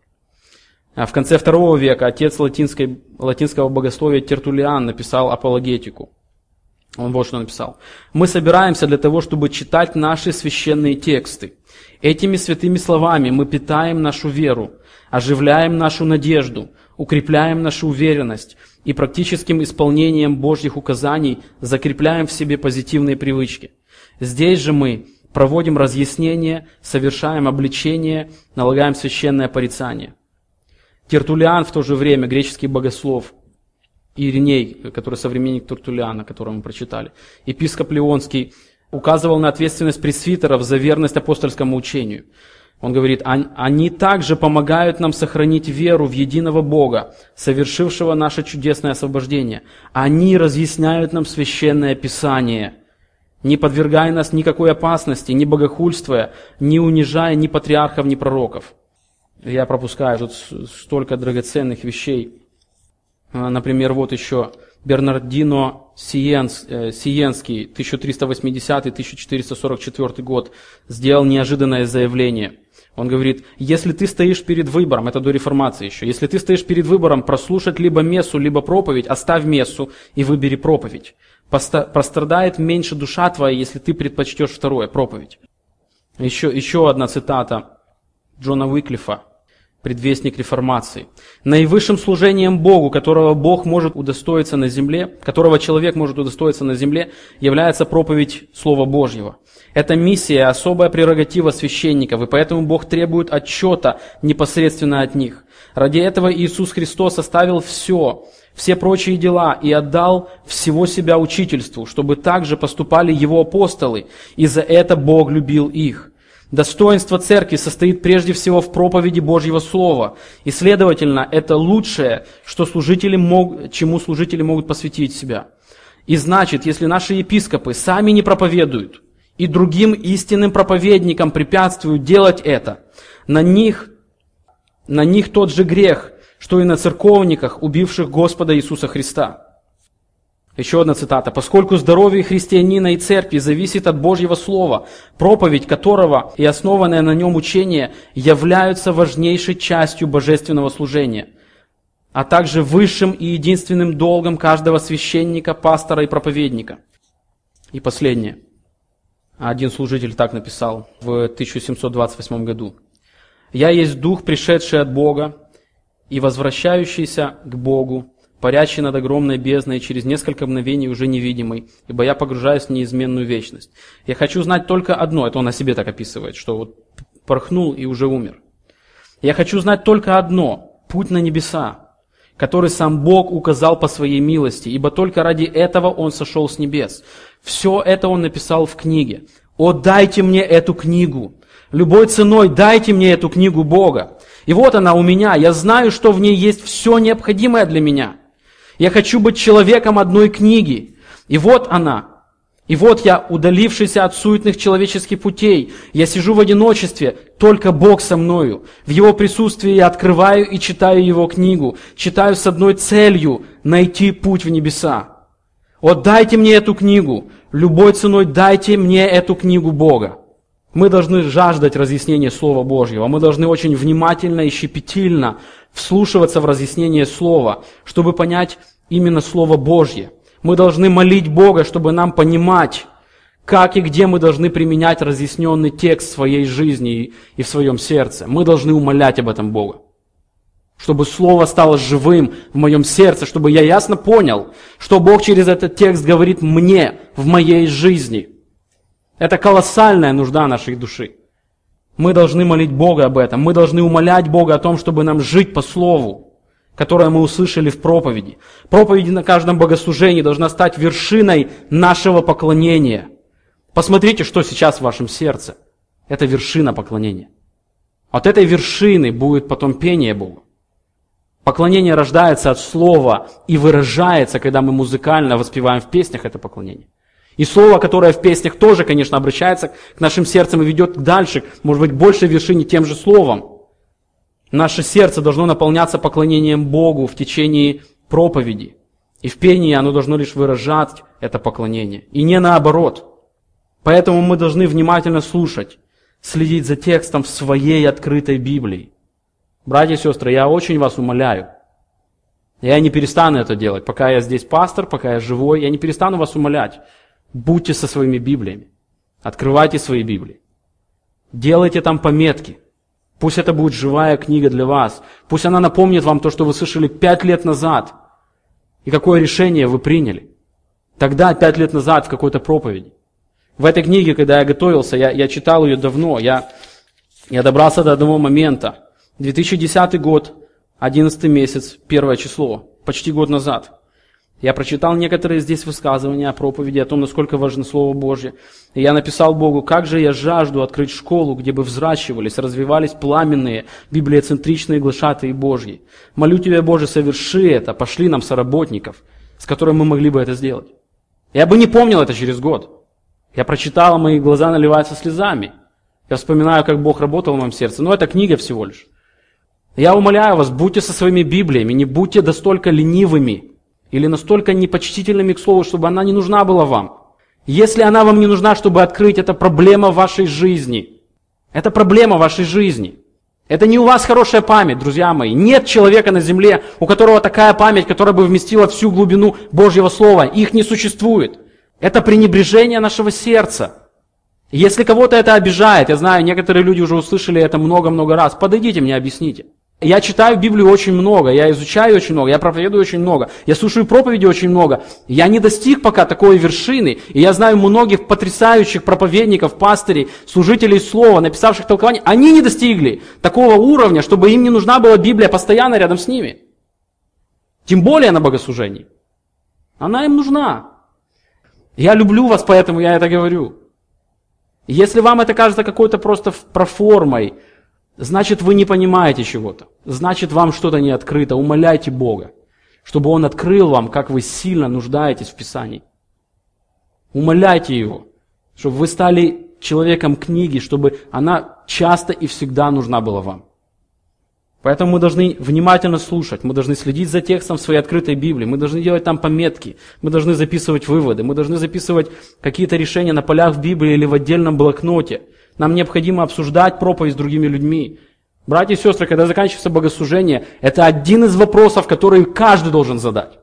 А в конце 2 века отец латинского богословия Тертуллиан написал апологетику. Он вот что написал. «Мы собираемся для того, чтобы читать наши священные тексты. Этими святыми словами мы питаем нашу веру, оживляем нашу надежду, укрепляем нашу уверенность и практическим исполнением Божьих указаний закрепляем в себе позитивные привычки. Здесь же мы проводим разъяснение, совершаем обличение, налагаем священное порицание». Тертуллиан в то же время, греческий богослов, Ириней, который современник Тертуллиана, которого мы прочитали, епископ Леонский, указывал на ответственность пресвитеров за верность апостольскому учению. Он говорит, они также помогают нам сохранить веру в единого Бога, совершившего наше чудесное освобождение. Они разъясняют нам священное Писание, не подвергая нас никакой опасности, не богохульствуя, не унижая ни патриархов, ни пророков. Я пропускаю тут столько драгоценных вещей. Например, вот еще Бернардино Сиенский, 1380-1444 год, сделал неожиданное заявление. Он говорит: если ты стоишь перед выбором, это до реформации еще, если ты стоишь перед выбором прослушать либо мессу, либо проповедь, оставь мессу и выбери проповедь. Пострадает меньше душа твоя, если ты предпочтешь второе, проповедь. Еще одна цитата Джона Уиклифа, предвестник реформации. Наивысшим служением Богу, которого Бог может удостоиться на земле, которого человек может удостоиться на земле, является проповедь Слова Божьего. Это миссия, особая прерогатива священников, и поэтому Бог требует отчета непосредственно от них. Ради этого Иисус Христос оставил все прочие дела и отдал всего себя учительству, чтобы так же поступали Его апостолы, и за это Бог любил их. Достоинство церкви состоит прежде всего в проповеди Божьего Слова, и, следовательно, это лучшее, чему служители могут посвятить себя. И значит, если наши епископы сами не проповедуют, и другим истинным проповедникам препятствуют делать это, на них тот же грех, что и на церковниках, убивших Господа Иисуса Христа. Еще одна цитата. «Поскольку здоровье христианина и церкви зависит от Божьего Слова, проповедь которого и основанное на нем учение являются важнейшей частью божественного служения, а также высшим и единственным долгом каждого священника, пастора и проповедника». И последнее. Один служитель так написал в 1728 году. «Я есть дух, пришедший от Бога и возвращающийся к Богу, парящий над огромной бездной, через несколько мгновений уже невидимый, ибо я погружаюсь в неизменную вечность. Я хочу знать только одно», это он о себе так описывает, что вот порхнул и уже умер. «Я хочу знать только одно, путь на небеса, который сам Бог указал по своей милости, ибо только ради этого Он сошел с небес. Все это Он написал в книге. О, дайте мне эту книгу! Любой ценой дайте мне эту книгу Бога. И вот она у меня, я знаю, что в ней есть все необходимое для меня. Я хочу быть человеком одной книги. И вот она. И вот я, удалившийся от суетных человеческих путей. Я сижу в одиночестве, только Бог со мною. В Его присутствии я открываю и читаю Его книгу. Читаю с одной целью – найти путь в небеса. О, дайте мне эту книгу. Любой ценой дайте мне эту книгу Бога. Мы должны жаждать разъяснения Слова Божьего. Мы должны очень внимательно и щепетильно вслушиваться в разъяснение Слова, чтобы понять именно Слово Божье. Мы должны молить Бога, чтобы нам понимать, как и где мы должны применять разъясненный текст в своей жизни и в своем сердце. Мы должны умолять об этом Бога. Чтобы Слово стало живым в моем сердце, чтобы я ясно понял, что Бог через этот текст говорит мне в моей жизни. Это колоссальная нужда нашей души. Мы должны молить Бога об этом. Мы должны умолять Бога о том, чтобы нам жить по Слову, которое мы услышали в проповеди. Проповедь на каждом богослужении должна стать вершиной нашего поклонения. Посмотрите, что сейчас в вашем сердце. Это вершина поклонения. От этой вершины будет потом пение Богу. Поклонение рождается от слова и выражается, когда мы музыкально воспеваем в песнях это поклонение. И слово, которое в песнях тоже, конечно, обращается к нашим сердцам и ведет дальше, может быть, к большей вершине тем же словом. Наше сердце должно наполняться поклонением Богу в течение проповеди. И в пении оно должно лишь выражать это поклонение. И не наоборот. Поэтому мы должны внимательно слушать, следить за текстом в своей открытой Библии. Братья и сестры, я очень вас умоляю. Я не перестану это делать. Пока я здесь пастор, пока я живой, я не перестану вас умолять. Будьте со своими Библиями. Открывайте свои Библии. Делайте там пометки. Пусть это будет живая книга для вас. Пусть она напомнит вам то, что вы слышали 5 лет назад. И какое решение вы приняли. Тогда, 5 лет назад, в какой-то проповеди. В этой книге, когда я готовился, я читал ее давно. Я добрался до одного момента. 2010 год, 11 месяц, 1 число. Почти год назад. Я прочитал некоторые здесь высказывания о проповеди, о том, насколько важно Слово Божье. И я написал Богу, как же я жажду открыть школу, где бы взращивались, развивались пламенные, библиоцентричные глашатые Божьи. Молю Тебя, Боже, соверши это, пошли нам соработников, с которыми мы могли бы это сделать. Я бы не помнил это через год. Я прочитал, мои глаза наливаются слезами. Я вспоминаю, как Бог работал в моем сердце. Но это книга всего лишь. Я умоляю вас, будьте со своими Библиями, не будьте настолько ленивыми или настолько непочтительными к слову, чтобы она не нужна была вам. Если она вам не нужна, чтобы открыть, это проблема вашей жизни. Это проблема вашей жизни. Это не у вас хорошая память, друзья мои. Нет человека на земле, у которого такая память, которая бы вместила всю глубину Божьего Слова. Их не существует. Это пренебрежение нашего сердца. Если кого-то это обижает, я знаю, некоторые люди уже услышали это много-много раз, подойдите мне, объясните. Я читаю Библию очень много, я изучаю очень много, я проповедую очень много, я слушаю проповеди очень много. Я не достиг пока такой вершины, и я знаю многих потрясающих проповедников, пастырей, служителей слова, написавших толкования. Они не достигли такого уровня, чтобы им не нужна была Библия постоянно рядом с ними. Тем более на богослужении. Она им нужна. Я люблю вас, поэтому я это говорю. Если вам это кажется какой-то просто проформой, значит, вы не понимаете чего-то. Значит, вам что-то не открыто. Умоляйте Бога, чтобы Он открыл вам, как вы сильно нуждаетесь в Писании. Умоляйте Его, чтобы вы стали человеком книги, чтобы она часто и всегда нужна была вам. Поэтому мы должны внимательно слушать, мы должны следить за текстом в своей открытой Библии, мы должны делать там пометки, мы должны записывать выводы, мы должны записывать какие-то решения на полях в Библии или в отдельном блокноте. Нам необходимо обсуждать проповедь с другими людьми. Братья и сестры, когда заканчивается богослужение, это один из вопросов, который каждый должен задать.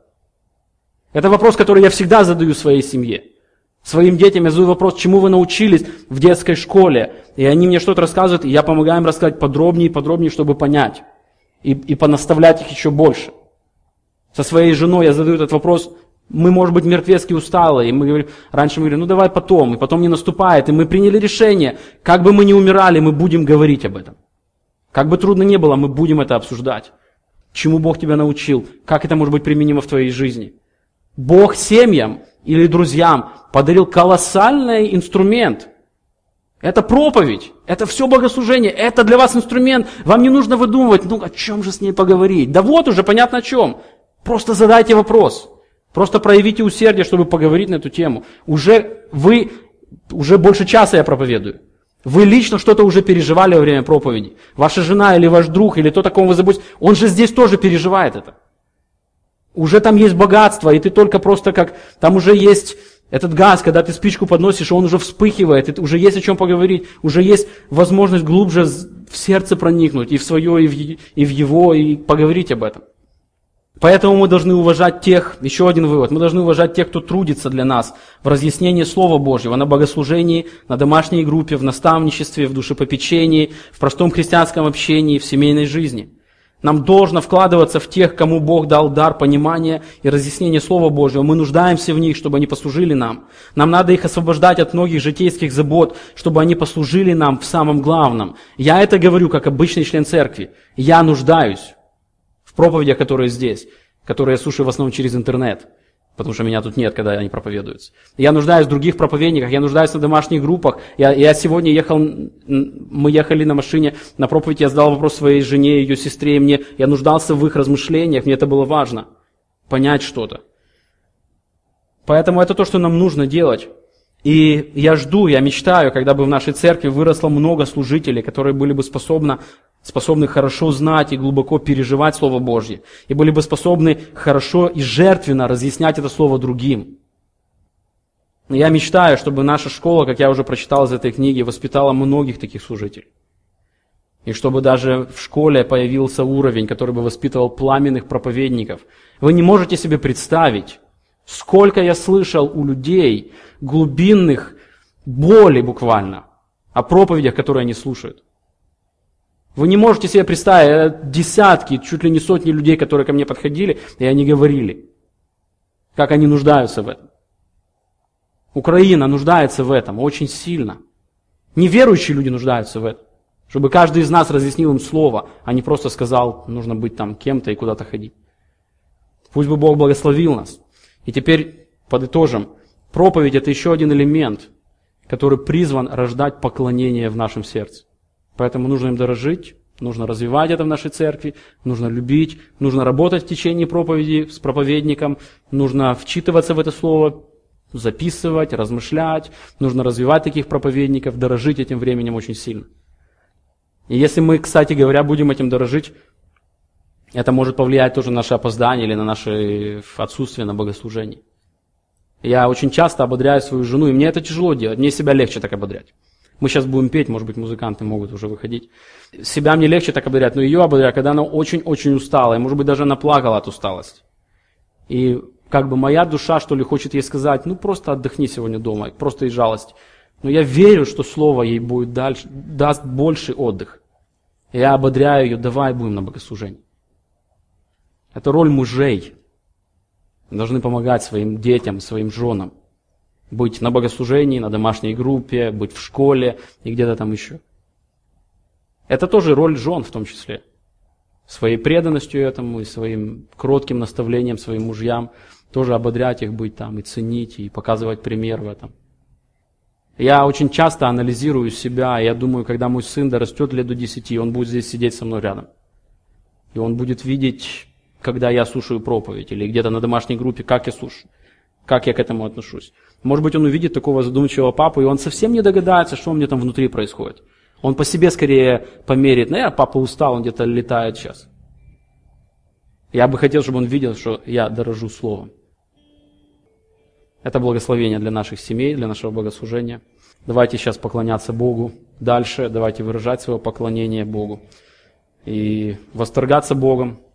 Это вопрос, который я всегда задаю своей семье. Своим детям я задаю вопрос, чему вы научились в детской школе. И они мне что-то рассказывают, и я помогаю им рассказать подробнее и подробнее, чтобы понять. И понаставлять их еще больше. Со своей женой я задаю этот вопрос. Мы, может быть, мертвецки усталые. И мы говорим, раньше мы говорили, ну давай потом. И потом не наступает. И мы приняли решение, как бы мы ни умирали, мы будем говорить об этом. Как бы трудно ни было, мы будем это обсуждать. Чему Бог тебя научил? Как это может быть применимо в твоей жизни? Бог семьям или друзьям подарил колоссальный инструмент. Это проповедь, это все богослужение, это для вас инструмент. Вам не нужно выдумывать, ну о чем же с ней поговорить? Да вот уже понятно о чем. Просто задайте вопрос. Просто проявите усердие, чтобы поговорить на эту тему. Уже больше часа я проповедую. Вы лично что-то уже переживали во время проповеди. Ваша жена или ваш друг, или тот, о ком вы заботитесь, он же здесь тоже переживает это. Уже там есть богатство, и ты только просто как... Там уже есть этот газ, когда ты спичку подносишь, он уже вспыхивает, и уже есть о чем поговорить, уже есть возможность глубже в сердце проникнуть, и в свое, и в его, и поговорить об этом. Поэтому мы должны уважать тех, еще один вывод, мы должны уважать тех, кто трудится для нас в разъяснении Слова Божьего, на богослужении, на домашней группе, в наставничестве, в душепопечении, в простом христианском общении, в семейной жизни. Нам должно вкладываться в тех, кому Бог дал дар понимания и разъяснения Слова Божьего. Мы нуждаемся в них, чтобы они послужили нам. Нам надо их освобождать от многих житейских забот, чтобы они послужили нам в самом главном. Я это говорю как обычный член церкви. Я нуждаюсь в проповедях, которые здесь, которые я слушаю в основном через интернет, потому что меня тут нет, когда они проповедуются. Я нуждаюсь в других проповедниках, я нуждаюсь на домашних группах. Я сегодня мы ехали на машине на проповедь, я задал вопрос своей жене, ее сестре, и я нуждался в их размышлениях, мне это было важно, понять что-то. Поэтому это то, что нам нужно делать. И я мечтаю, когда бы в нашей церкви выросло много служителей, которые были бы способны хорошо знать и глубоко переживать Слово Божье, и были бы способны хорошо и жертвенно разъяснять это Слово другим. Я мечтаю, чтобы наша школа, как я уже прочитал из этой книги, воспитала многих таких служителей. И чтобы даже в школе появился уровень, который бы воспитывал пламенных проповедников. Вы не можете себе представить, сколько я слышал у людей глубинных болей буквально о проповедях, которые они слушают. Вы не можете себе представить, десятки, чуть ли не сотни людей, которые ко мне подходили, и они говорили, как они нуждаются в этом. Украина нуждается в этом очень сильно. Неверующие люди нуждаются в этом. Чтобы каждый из нас разъяснил им слово, а не просто сказал, нужно быть там кем-то и куда-то ходить. Пусть бы Бог благословил нас. И теперь подытожим. Проповедь – это еще один элемент, который призван рождать поклонение в нашем сердце. Поэтому нужно им дорожить, нужно развивать это в нашей церкви, нужно любить, нужно работать в течение проповеди с проповедником, нужно вчитываться в это слово, записывать, размышлять, нужно развивать таких проповедников, дорожить этим временем очень сильно. И если мы, кстати говоря, будем этим дорожить, Это может повлиять тоже на наше опоздание или на наше отсутствие на богослужении. Я очень часто ободряю свою жену, и мне это тяжело делать, мне себя легче так ободрять. Мы сейчас будем петь, может быть, музыканты могут уже выходить. Себя мне легче так ободрять, но ее ободряю, когда она очень-очень устала, и, может быть, даже она плакала от усталости. И как бы моя душа, что ли, хочет ей сказать, ну просто отдохни сегодня дома, просто из жалости. Но я верю, что Слово ей будет дальше, даст больший отдых. Я ободряю ее, давай будем на богослужении. Это роль мужей. Мы должны помогать своим детям, своим женам. Быть на богослужении, на домашней группе, быть в школе и где-то там еще. Это тоже роль жен в том числе. Своей преданностью этому и своим кротким наставлением своим мужьям тоже ободрять их быть там и ценить, и показывать пример в этом. Я очень часто анализирую себя, и я думаю, когда мой сын дорастет лет до 10, он будет здесь сидеть со мной рядом. И он будет видеть, когда я слушаю проповедь, или где-то на домашней группе, как я слушаю, как я к этому отношусь. Может быть, он увидит такого задумчивого папу, и он совсем не догадается, что у меня там внутри происходит. Он по себе скорее померит, папа устал, он где-то летает сейчас. Я бы хотел, чтобы он видел, что я дорожу Словом. Это благословение для наших семей, для нашего богослужения. Давайте сейчас поклоняться Богу дальше, давайте выражать свое поклонение Богу и восторгаться Богом.